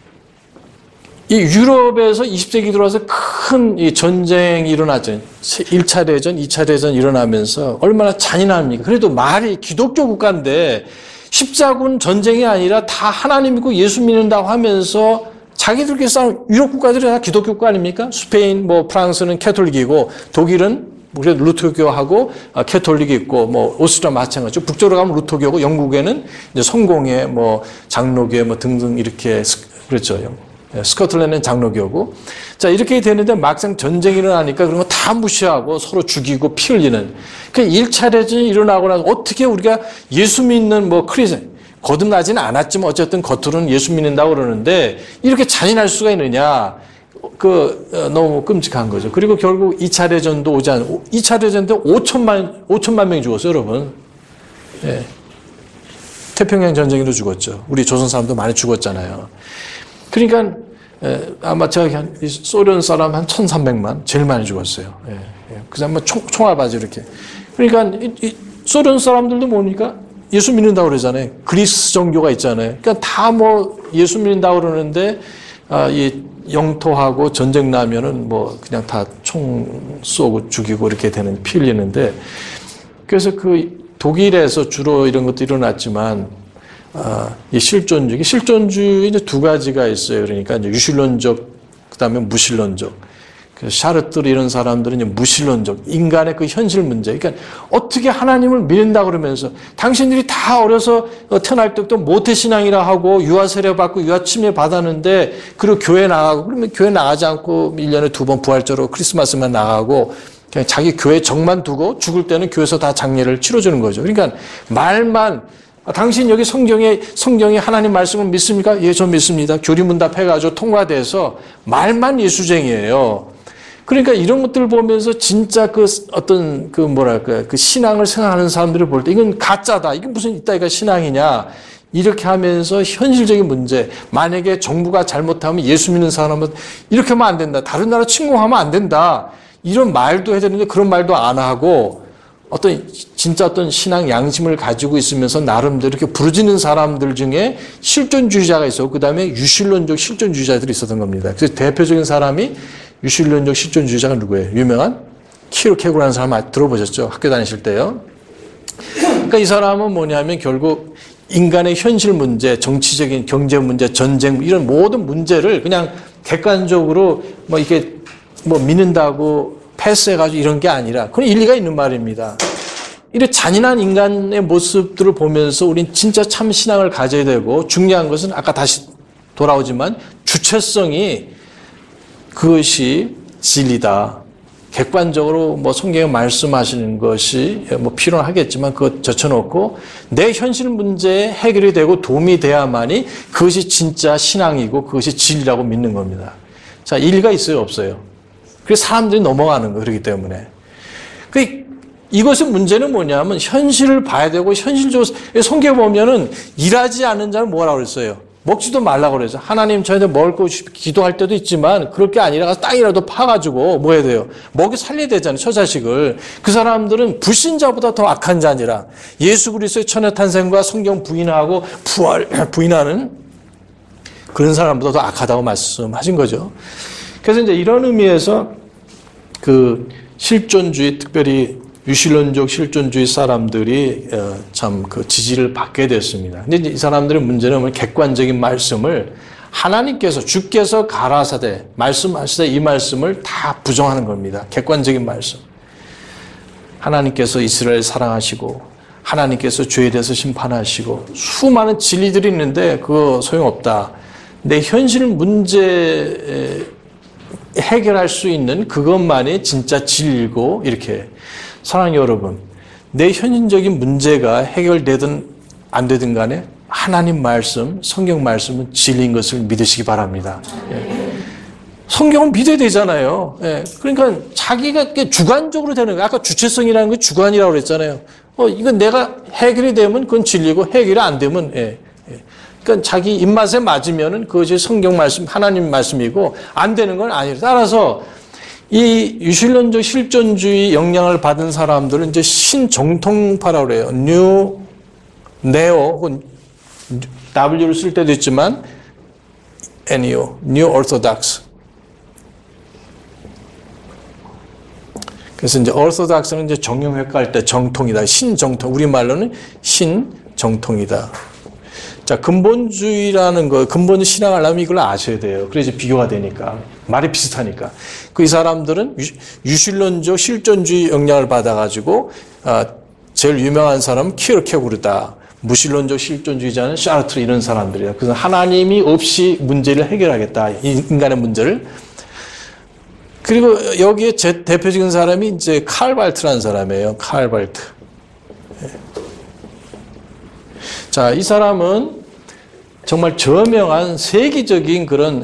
이 유럽에서 20세기 들어와서 큰 이 전쟁이 일어났죠. 1차 대전, 2차 대전 일어나면서 얼마나 잔인합니까? 그래도 말이 기독교 국가인데 십자군 전쟁이 아니라 다 하나님 믿고 예수 믿는다고 하면서 자기들끼리 싸우는 유럽 국가들이 다 기독교 국가 아닙니까? 스페인, 뭐 프랑스는 캐톨릭이고 독일은 그래도 루터교하고 캐톨릭이 있고 뭐 오스트리아 마찬가지죠. 북쪽으로 가면 루터교고 영국에는 이제 성공회, 뭐 장로교 뭐 등등 이렇게 그렇죠. 스코틀랜드는 장로교고. 자, 이렇게 되는데 막상 전쟁이 일어나니까 그런 거 다 무시하고 서로 죽이고 피 흘리는. 그 1차 대전이 일어나고 나서 어떻게 우리가 예수 믿는 뭐 크리스천, 거듭나지는 않았지만 어쨌든 겉으로는 예수 믿는다고 그러는데 이렇게 잔인할 수가 있느냐. 너무 끔찍한 거죠. 그리고 결국 2차 대전도 오지 않고, 2차 대전 때 5천만 명이 죽었어요, 여러분. 예. 태평양 전쟁에도 죽었죠. 우리 조선 사람도 많이 죽었잖아요. 그러니까 아마 제가 소련 사람 한 1,300만 제일 많이 죽었어요. 예, 예. 그 다음에 총알바지 이렇게. 그러니까 이 소련 사람들도 뭡니까? 예수 믿는다고 그러잖아요. 그리스 종교가 있잖아요. 그러니까 다 뭐 예수 믿는다고 그러는데 이 영토하고 전쟁 나면은 뭐 그냥 다 총 쏘고 죽이고 이렇게 되는 피 흘리는데, 그래서 그 독일에서 주로 이런 것도 일어났지만 이 실존주의 이제 두 가지가 있어요. 그러니까 이제 유실론적, 그다음에 무실론적. 샤르트르 이런 사람들은 이제 무실론적, 인간의 그 현실 문제. 그러니까 어떻게 하나님을 믿는다 그러면서 당신들이 다 어려서 태어날 때부터 모태신앙이라 하고 유아 세례 받고 유아 침례 받았는데, 그리고 교회 나가고, 그러면 교회 나가지 않고 1년에 2번 부활절로 크리스마스만 나가고 그냥 자기 교회 정만 두고 죽을 때는 교회에서 다 장례를 치러주는 거죠. 그러니까 말만 당신 여기 성경에 하나님 말씀을 믿습니까? 예, 저 믿습니다. 교리문답해가지고 통과돼서 말만 예수쟁이에요. 그러니까 이런 것들을 보면서 진짜 그 어떤 그 뭐랄까 그 신앙을 생각하는 사람들을 볼 때 이건 가짜다. 이게 무슨 이따위가 신앙이냐. 이렇게 하면서 현실적인 문제, 만약에 정부가 잘못하면 예수 믿는 사람은 이렇게 하면 안 된다. 다른 나라 침공하면 안 된다. 이런 말도 해야 되는데 그런 말도 안 하고 진짜 어떤 신앙 양심을 가지고 있으면서 나름대로 이렇게 부르짖는 사람들 중에 실존주의자가 있었고 그 다음에 유실론적 실존주의자들이 있었던 겁니다. 그래서 대표적인 사람이 유실론적 실존주의자가 누구예요? 유명한 키르케고라는 사람 들어보셨죠? 학교 다니실 때요. 그러니까 이 사람은 뭐냐면 결국 인간의 현실 문제, 정치적인 경제 문제, 전쟁 이런 모든 문제를 그냥 객관적으로 이렇게 믿는다고 패스해가지고 이런 게 아니라 그건 일리가 있는 말입니다. 이런 잔인한 인간의 모습들을 보면서 우린 진짜 참 신앙을 가져야 되고 중요한 것은 아까 다시 돌아오지만 주체성이 그것이 진리다. 객관적으로 성경에 말씀하시는 것이 필요하겠지만 그것 젖혀놓고 내 현실 문제에 해결이 되고 도움이 돼야만이 그것이 진짜 신앙이고 그것이 진리라고 믿는 겁니다. 자, 일리가 있어요, 없어요? 그래서 사람들이 넘어가는 거예요. 그렇기 때문에. 이것의 문제는 뭐냐면 현실을 봐야 되고 현실적으로 성경에 보면은 일하지 않는 자는 뭐라고 그랬어요? 먹지도 말라고 그래서 하나님 저희한테 먹을 거 기도할 때도 있지만 그럴 게 아니라 땅이라도 파가지고 뭐 해야 돼요? 먹여 살려야 되잖아요. 처자식을. 그 사람들은 불신자보다 더 악한 자니라. 예수 그리스도의 천의 탄생과 성경 부인하고 부인하는 그런 사람보다 더 악하다고 말씀하신 거죠. 그래서 이제 이런 의미에서 그 실존주의 특별히 유실론적 실존주의 사람들이 참 그 지지를 받게 됐습니다. 근데 이 사람들의 문제는 객관적인 말씀을 하나님께서 주께서 가라사대 말씀하시되 이 말씀을 다 부정하는 겁니다. 객관적인 말씀. 하나님께서 이스라엘 사랑하시고 하나님께서 죄에 대해서 심판하시고 수많은 진리들이 있는데 그거 소용없다. 내 현실 문제 해결할 수 있는 그것만이 진짜 진리고 이렇게 사랑하는 여러분, 내 현실적인 문제가 해결되든 안 되든 간에 하나님 말씀, 성경 말씀은 진리인 것을 믿으시기 바랍니다. 예. 성경은 믿어야 되잖아요. 예. 그러니까 자기가 주관적으로 되는 거예요. 아까 주체성이라는 게 주관이라고 그랬잖아요. 이건 내가 해결이 되면 그건 진리고 해결이 안 되면 그러니까 자기 입맛에 맞으면은 그것이 성경 말씀, 하나님 말씀이고 안 되는 건 아니에요. 따라서 이 유실론적 실존주의 영향을 받은 사람들은 이제 신정통파라고 그래요. 네오 혹은 W를 쓸 때도 있지만 NEO, New Orthodox. 그래서 이제 Orthodox는 이제 정형외과할 때 정통이다. 신정통. 우리말로는 신정통이다. 자, 근본주의라는 거, 근본 신앙을 하려면 이걸 아셔야 돼요. 그래서 비교가 되니까. 말이 비슷하니까. 이 사람들은 유실론적 실존주의 영향을 받아가지고, 제일 유명한 사람은 키르케고르다. 무신론적 실존주의자는 샤르트르 이런 사람들이에요. 그래서 하나님이 없이 문제를 해결하겠다. 인간의 문제를. 그리고 여기에 제 대표적인 사람이 이제 칼발트라는 사람이에요. 칼발트. 자, 이 사람은 정말 저명한 세계적인 그런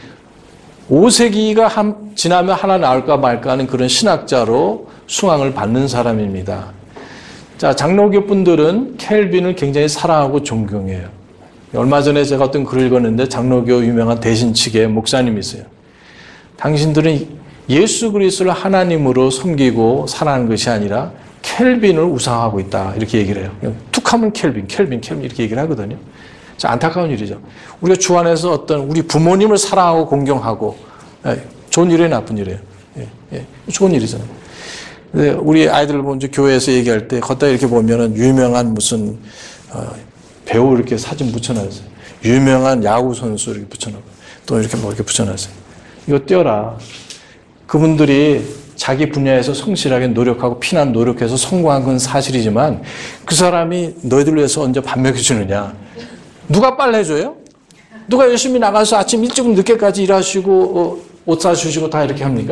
5세기가 지나면 하나 나올까 말까 하는 그런 신학자로 숭앙을 받는 사람입니다. 자, 장로교 분들은 켈빈을 굉장히 사랑하고 존경해요. 얼마 전에 제가 어떤 글을 읽었는데 장로교 유명한 대신측의 목사님이 있어요. 당신들은 예수 그리스도를 하나님으로 섬기고 사랑하는 것이 아니라 켈빈을 우상하고 있다. 이렇게 얘기를 해요. 툭하면 켈빈 이렇게 얘기를 하거든요. 자, 안타까운 일이죠. 우리가 주 안에서 어떤 우리 부모님을 사랑하고 공경하고 좋은 일이에요, 나쁜 일이에요? 좋은 일이잖아요. 근데 우리 아이들 먼저 교회에서 얘기할 때 걷다 이렇게 보면은 유명한 무슨 배우 이렇게 사진 붙여놨어요. 유명한 야구 선수 이렇게 붙여놓고 또 이렇게 뭐 이렇게 붙여놨어요. 이거 떼어라. 그분들이 자기 분야에서 성실하게 노력하고 피난 노력해서 성공한 건 사실이지만 그 사람이 너희들 위해서 언제 밥 먹여주느냐. 누가 빨래줘요? 누가 열심히 나가서 아침 일찍 늦게까지 일하시고 옷 사주시고 다 이렇게 합니까?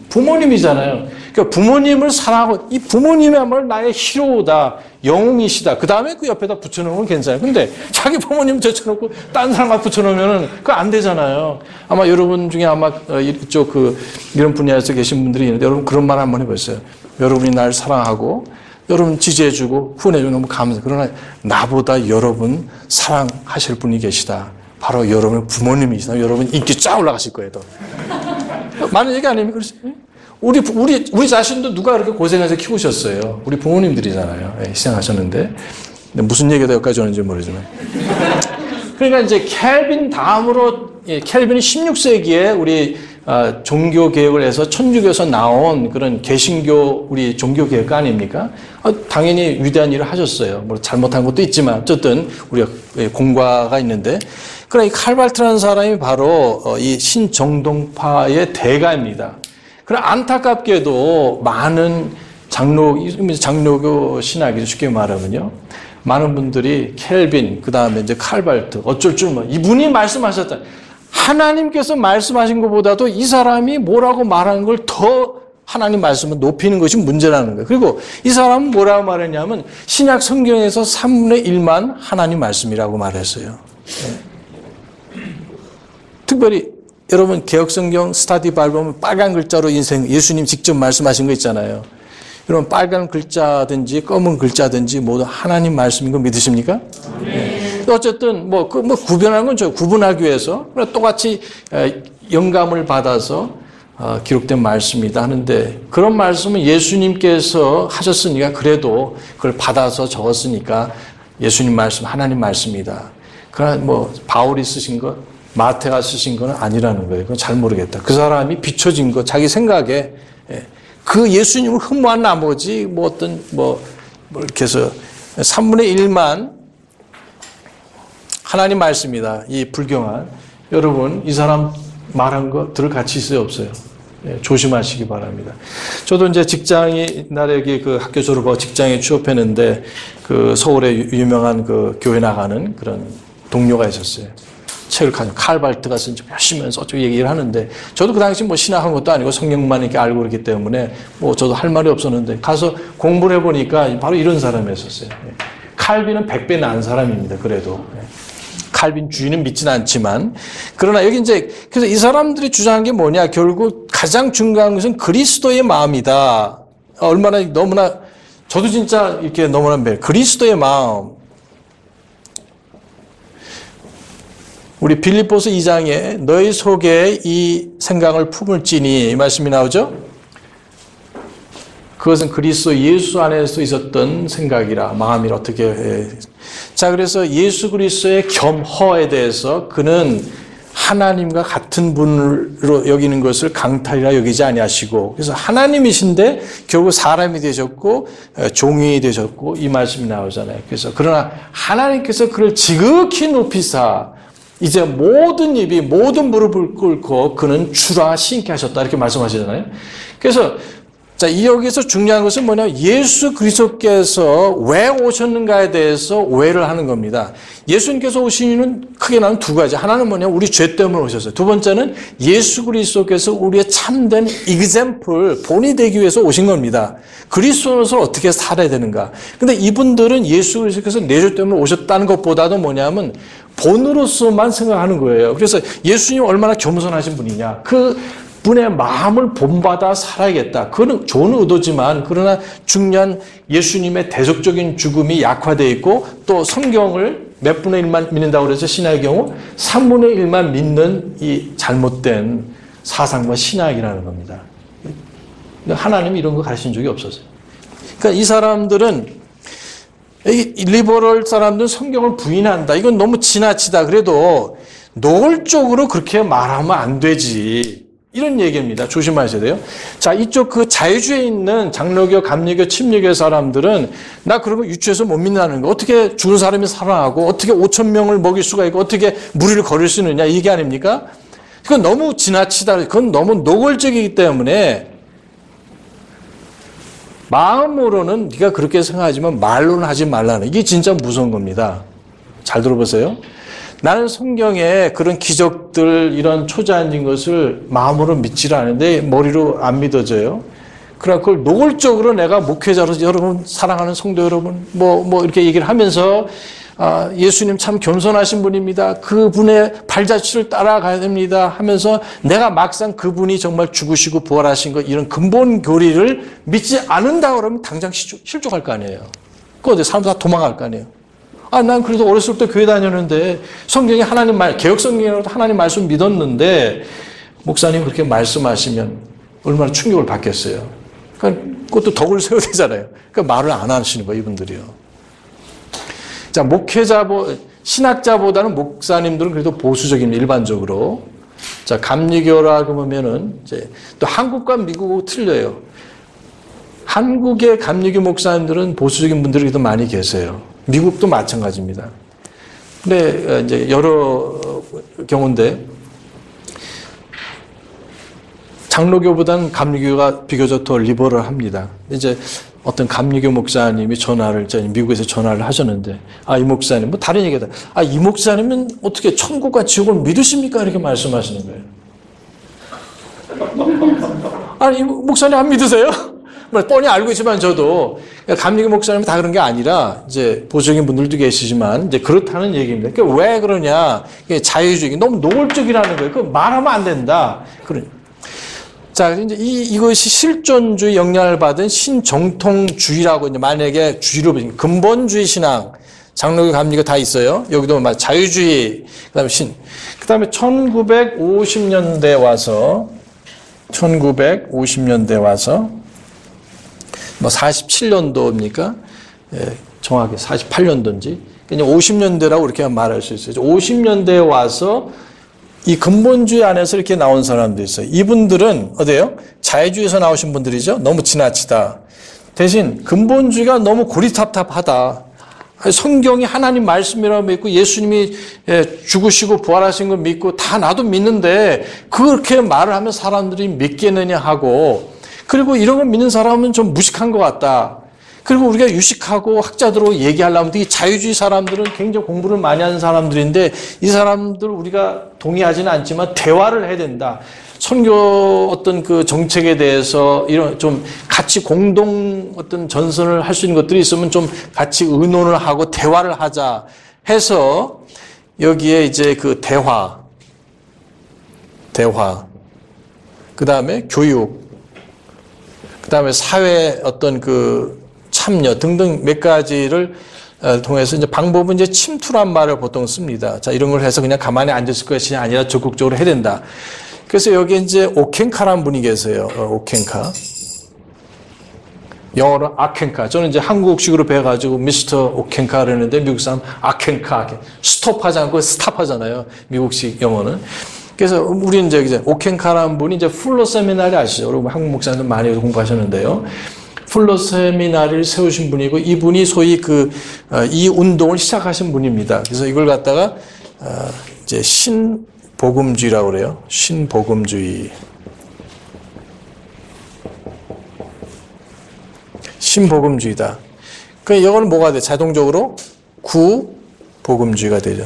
부모님이잖아요. 그러니까 부모님을 사랑하고 이 부모님이야말로 나의 히로다, 영웅이시다. 그 다음에 그 옆에다 붙여놓으면 괜찮아요. 근데 자기 부모님 제쳐놓고 딴 사람과 붙여놓으면 그거 안 되잖아요. 아마 여러분 중에 아마 이쪽 이런 분야에서 계신 분들이 있는데 여러분 그런 말 한번 해보세요. 여러분이 날 사랑하고 여러분 지지해주고 후원해주고 너무 감사해요. 그러나 나보다 여러분 사랑하실 분이 계시다. 바로 여러분의 부모님이시다. 여러분 인기 쫙 올라가실 거예요. 더. 많은 얘기 아닙니까? 우리 자신도 누가 그렇게 고생해서 키우셨어요. 우리 부모님들이잖아요. 희생하셨는데. 무슨 얘기가 여기까지 오는지 모르지만. 그러니까 이제 켈빈 다음으로, 켈빈이 16세기에 우리 종교 개혁을 해서 천주교에서 나온 그런 개신교 우리 종교 개혁 아닙니까? 당연히 위대한 일을 하셨어요. 뭐 잘못한 것도 있지만 어쨌든 우리가 공과가 있는데, 그러나 이 칼발트라는 사람이 바로 이 신정동파의 대가입니다. 그러나 안타깝게도 많은 장로교 신학이죠. 쉽게 말하면요. 많은 분들이 켈빈, 그 다음에 이제 칼발트, 어쩔 줄 몰라. 이분이 말씀하셨다. 하나님께서 말씀하신 것보다도 이 사람이 뭐라고 말하는 걸 더 하나님 말씀을 높이는 것이 문제라는 거예요. 그리고 이 사람은 뭐라고 말했냐면 신약 성경에서 3분의 1만 하나님 말씀이라고 말했어요. 네. 특별히 여러분 개혁성경 스타디 바이블 보면 빨간 글자로 예수님 직접 말씀하신 거 있잖아요. 여러분 빨간 글자든지 검은 글자든지 모두 하나님 말씀인 거 믿으십니까? 네. 어쨌든 구별하는 건 구분하기 위해서 똑같이 영감을 받아서 기록된 말씀이다 하는데, 그런 말씀은 예수님께서 하셨으니까 그래도 그걸 받아서 적었으니까 예수님 말씀 하나님 말씀이다. 그러나 바울이 쓰신 것, 마태가 쓰신 건 아니라는 거예요. 그건 잘 모르겠다. 그 사람이 비춰진 거, 자기 생각에 그 예수님을 흠모한 나머지 이렇게 해서 3분의 1만 하나님 말씀이다. 이 불경한 여러분, 이 사람 말한 거 들을 가치 있어요, 없어요? 조심하시기 바랍니다. 저도 이제 직장이 옛날에 그 학교 졸업하고 직장에 취업했는데 그 서울에 유명한 그 교회 나가는 그런 동료가 있었어요. 책을 가지고 칼발트가 쓴 좀 열심히 해서 어쩌고 얘기를 하는데, 저도 그 당시 신학한 것도 아니고 성경만 이렇게 알고 그렇기 때문에 저도 할 말이 없었는데 가서 공부를 해보니까 바로 이런 사람이었어요. 칼빈은 100배 나은 사람입니다. 그래도. 칼빈 주의는 믿지는 않지만, 그러나 여기 이제 그래서 이 사람들이 주장한 게 뭐냐, 결국 가장 중요한 것은 그리스도의 마음이다. 얼마나 너무나 저도 진짜 이렇게 너무나 그리스도의 마음. 우리 빌립보서 2장에 너희 속에 이 생각을 품을지니 이 말씀이 나오죠. 그것은 그리스도 예수 안에서 있었던 생각이라, 마음이라 어떻게. 자, 그래서 예수 그리스도의 겸허에 대해서 그는 하나님과 같은 분으로 여기는 것을 강탈이라 여기지 아니하시고, 그래서 하나님이신데 결국 사람이 되셨고 종이 되셨고 이 말씀이 나오잖아요. 그래서 그러나 하나님께서 그를 지극히 높이사 이제 모든 입이 모든 무릎을 꿇고 그는 주라 신께 하셨다 이렇게 말씀하시잖아요. 그래서 자, 여기서 중요한 것은 뭐냐, 예수 그리스도께서 왜 오셨는가에 대해서 오해를 하는 겁니다. 예수님께서 오신 이유는 크게 나누면 두 가지. 하나는 뭐냐, 우리 죄 때문에 오셨어요. 두 번째는 예수 그리스도께서 우리의 참된 example, 본이 되기 위해서 오신 겁니다. 그리스도로서 어떻게 살아야 되는가. 근데 이분들은 예수 그리스도께서 내 죄 때문에 오셨다는 것보다도 뭐냐면 본으로서만 생각하는 거예요. 그래서 예수님 얼마나 겸손하신 분이냐. 그 분의 마음을 본받아 살아야겠다. 그건 좋은 의도지만, 그러나 중요한 예수님의 대속적인 죽음이 약화되어 있고, 또 성경을 몇 분의 1만 믿는다고 그래서 신학의 경우 3분의 1만 믿는 이 잘못된 사상과 신학이라는 겁니다. 하나님이 이런 거 가르친 적이 없었어요. 그러니까 이 사람들은, 이 리버럴 사람들은 성경을 부인한다. 이건 너무 지나치다. 그래도 노골적으로 그렇게 말하면 안 되지. 이런 얘기입니다. 조심하셔야 돼요. 자, 이쪽 그 자유주의에 있는 장로교, 감리교, 침례교 사람들은 나 그런 거 유추해서 못 믿는다는 거. 어떻게 죽은 사람이 살아나고 어떻게 5천 명을 먹일 수가 있고 어떻게 무리를 거릴 수 있느냐 이게 아닙니까? 그건 너무 지나치다. 그건 너무 노골적이기 때문에 마음으로는 네가 그렇게 생각하지만 말로는 하지 말라는, 이게 진짜 무서운 겁니다. 잘 들어보세요. 나는 성경에 그런 기적들, 이런 초자연적인 것을 마음으로 믿지를 않는데 머리로 안 믿어져요. 그러나 그걸 노골적으로 내가 목회자로서 여러분, 사랑하는 성도 여러분, 이렇게 얘기를 하면서 예수님 참 겸손하신 분입니다. 그분의 발자취를 따라가야 됩니다 하면서 내가 막상 그분이 정말 죽으시고 부활하신 것, 이런 근본 교리를 믿지 않는다 그러면 당장 실족할 거 아니에요. 그거 사람들 다 도망갈 거 아니에요. 난 그래도 어렸을 때 교회 다녔는데 성경에 하나님 개혁 성경이라도 하나님 말씀 믿었는데 목사님 그렇게 말씀하시면 얼마나 충격을 받겠어요. 그러니까 그것도 덕을 세워야 되잖아요. 그러니까 말을 안 하시는 거예요, 이분들이요. 자, 신학자보다는 목사님들은 그래도 보수적입니다, 일반적으로. 자, 감리교라 그러면은 이제 또 한국과 미국하고 틀려요. 한국의 감리교 목사님들은 보수적인 분들이 그래도 많이 계세요. 미국도 마찬가지입니다. 근데 이제 여러 경우인데 장로교보다는 감리교가 비교적 더 리버럴합니다. 이제 어떤 감리교 목사님이 미국에서 전화를 하셨는데, 이 목사님, 다른 얘기다. 이 목사님은 어떻게 천국과 지옥을 믿으십니까? 이렇게 말씀하시는 거예요. 이 목사님 안 믿으세요? 뻔히 알고 있지만 저도 감리교 목사님은 다 그런 게 아니라 이제 보수적인 분들도 계시지만 이제 그렇다는 얘기입니다. 그러니까 왜 그러냐? 자유주의, 너무 노골적이라는 거예요. 그거 말하면 안 된다. 자, 이제 이것이 실존주의 영향을 받은 신정통주의라고 이제 만약에 주의로 보시면 근본주의 신앙, 장로교, 감리교 다 있어요. 여기도 자유주의, 그다음에 1950년대 와서 47년도입니까? 정확히 48년도인지. 50년대라고 이렇게 말할 수 있어요. 50년대에 와서 이 근본주의 안에서 이렇게 나온 사람도 있어요. 이분들은 어때요? 자유주의에서 나오신 분들이죠. 너무 지나치다. 대신 근본주의가 너무 고리탑탑하다. 성경이 하나님 말씀이라고 믿고 예수님이 죽으시고 부활하신 걸 믿고 다 나도 믿는데 그렇게 말을 하면 사람들이 믿겠느냐 하고, 그리고 이런 걸 믿는 사람은 좀 무식한 것 같다. 그리고 우리가 유식하고 학자들하고 얘기하려면 이 자유주의 사람들은 굉장히 공부를 많이 하는 사람들인데 이 사람들 우리가 동의하지는 않지만 대화를 해야 된다. 선교 어떤 그 정책에 대해서 이런 좀 같이 공동 어떤 전선을 할 수 있는 것들이 있으면 좀 같이 의논을 하고 대화를 하자 해서 여기에 이제 그 대화, 그 다음에 교육, 그 다음에 사회 어떤 그 참여 등등 몇 가지를 통해서 이제 방법은 이제 침투란 말을 보통 씁니다. 자, 이런 걸 해서 그냥 가만히 앉았을 것이 아니라 적극적으로 해야 된다. 그래서 여기 이제 오켄카라는 분이 계세요. 오켄카. 영어로 아켄카. 저는 이제 한국식으로 배워가지고 미스터 오켄카 그러는데 미국 사람 아켄카. 스톱하지 않고 스탑하잖아요. 미국식 영어는. 그래서 우리는 이제 오켄카라는 분이 이제 풀러 세미나리 아시죠? 여러분 한국 목사님들 많이 공부하셨는데요. 풀러 세미나리를 세우신 분이고 이분이 소위 이 운동을 시작하신 분입니다. 그래서 이걸 갖다가 이제 신복음주의라고 그래요. 신복음주의다. 그러니까 이거는 뭐가 돼? 자동적으로 구복음주의가 되죠.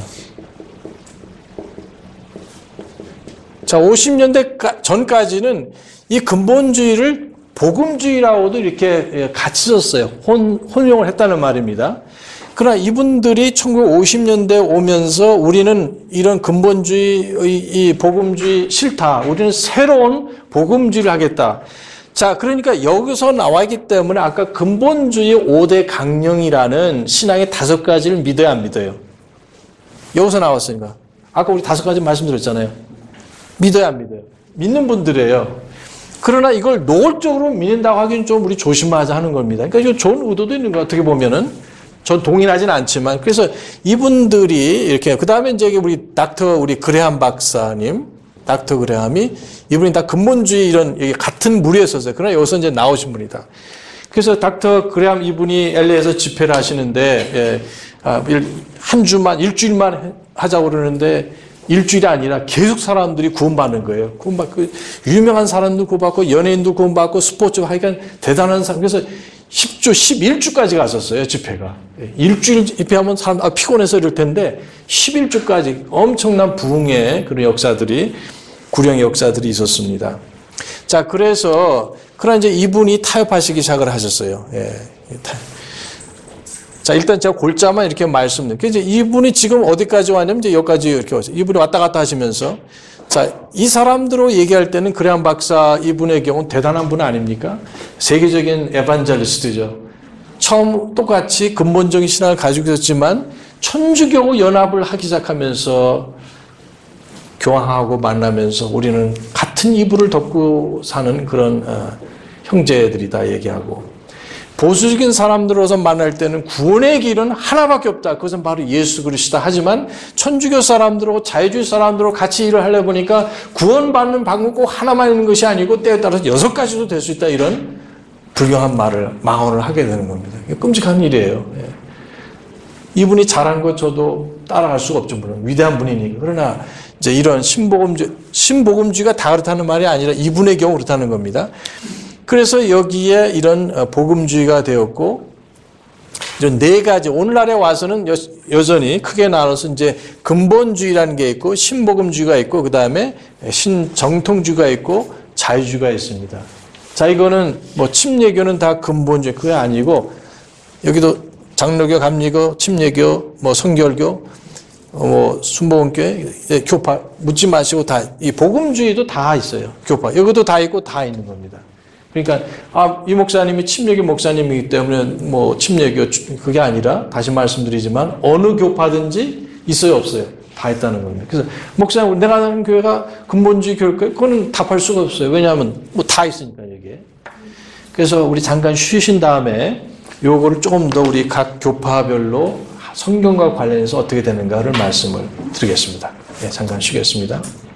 자, 50년대 전까지는 이 근본주의를 복음주의라고도 이렇게 같이 썼어요. 혼용을 했다는 말입니다. 그러나 이분들이 1950년대 오면서 우리는 이런 근본주의, 이 복음주의 싫다. 우리는 새로운 복음주의를 하겠다. 자, 그러니까 여기서 나와 있기 때문에 아까 근본주의 5대 강령이라는 신앙의 5가지를 믿어야 안 믿어요? 여기서 나왔으니까. 아까 우리 5가지 말씀드렸잖아요. 믿어야 안 믿어요? 믿는 분들이에요. 그러나 이걸 노골적으로 믿는다고 하기는 좀 우리 조심하자 하는 겁니다. 그러니까 이거 좋은 의도도 있는 거 어떻게 보면은. 전 동의하지는 않지만. 그래서 이분들이 이렇게, 그 다음에 이제 우리 그레함 박사님, 닥터 그레함이 이분이 다 근본주의 이런 같은 무리에 있었어요. 그러나 여기서 이제 나오신 분이다. 그래서 닥터 그레함 이분이 LA에서 집회를 하시는데, 일주일만 하자고 그러는데, 일주일이 아니라 계속 사람들이 구원받는 거예요. 구원받고, 유명한 사람도 구원받고, 연예인도 구원받고, 스포츠 하여간 대단한 사람. 그래서 10주, 11주까지 갔었어요, 집회가. 일주일 집회하면 사람 피곤해서 이럴 텐데 11주까지 엄청난 부흥의 그런 역사들이, 구령의 역사들이 있었습니다. 자, 그래서 그러나 이제 이분이 타협하시기 시작을 하셨어요. 예. 자, 일단 제가 골자만 이렇게 말씀드릴게요. 이제 이분이 지금 어디까지 왔냐면 이제 여기까지 이렇게 왔어요. 이분이 왔다 갔다 하시면서, 자, 이 사람들로 얘기할 때는 그레암 박사 이분의 경우는 대단한 분 아닙니까? 세계적인 에반젤리스트죠. 처음 똑같이 근본적인 신앙을 가지고 있었지만 천주교 연합을 하기 시작하면서 교황하고 만나면서 우리는 같은 이불을 덮고 사는 그런 형제들이다 얘기하고, 보수적인 사람들로서 만날 때는 구원의 길은 하나밖에 없다. 그것은 바로 예수 그리스도다. 하지만 천주교 사람들하고 자유주의 사람들하고 같이 일을 하려 보니까 구원받는 방법 꼭 하나만 있는 것이 아니고 때에 따라서 6가지도 될 수 있다. 이런 불경한 말을, 망언을 하게 되는 겁니다. 끔찍한 일이에요. 이분이 잘한 것 저도 따라갈 수가 없죠. 물론 위대한 분이니까. 그러나 이제 이런 신복음주의가 다 그렇다는 말이 아니라 이분의 경우 그렇다는 겁니다. 그래서 여기에 이런 복음주의가 되었고, 이런 4가지, 오늘날에 와서는 여전히 크게 나눠서 이제 근본주의라는 게 있고, 신복음주의가 있고, 그 다음에 신정통주의가 있고, 자유주의가 있습니다. 자, 이거는 뭐 침례교는 다 근본주의, 그게 아니고, 여기도 장로교, 감리교, 침례교, 뭐 성결교, 뭐 순복음교회, 교파 묻지 마시고 다, 이 복음주의도 다 있어요. 교파 여기도 다 있고 다 있는 겁니다. 그러니까 이 목사님이 침례교 목사님이기 때문에 뭐 침례교 그게 아니라, 다시 말씀드리지만 어느 교파든지 있어요, 없어요? 다 있다는 겁니다. 그래서 목사님, 내가 가는 교회가 근본주의 교회일까요? 그거는 답할 수가 없어요. 왜냐하면 뭐 다 있으니까 여기에. 그래서 우리 잠깐 쉬신 다음에 요거를 조금 더 우리 각 교파별로 성경과 관련해서 어떻게 되는가를 말씀을 드리겠습니다. 네, 잠깐 쉬겠습니다.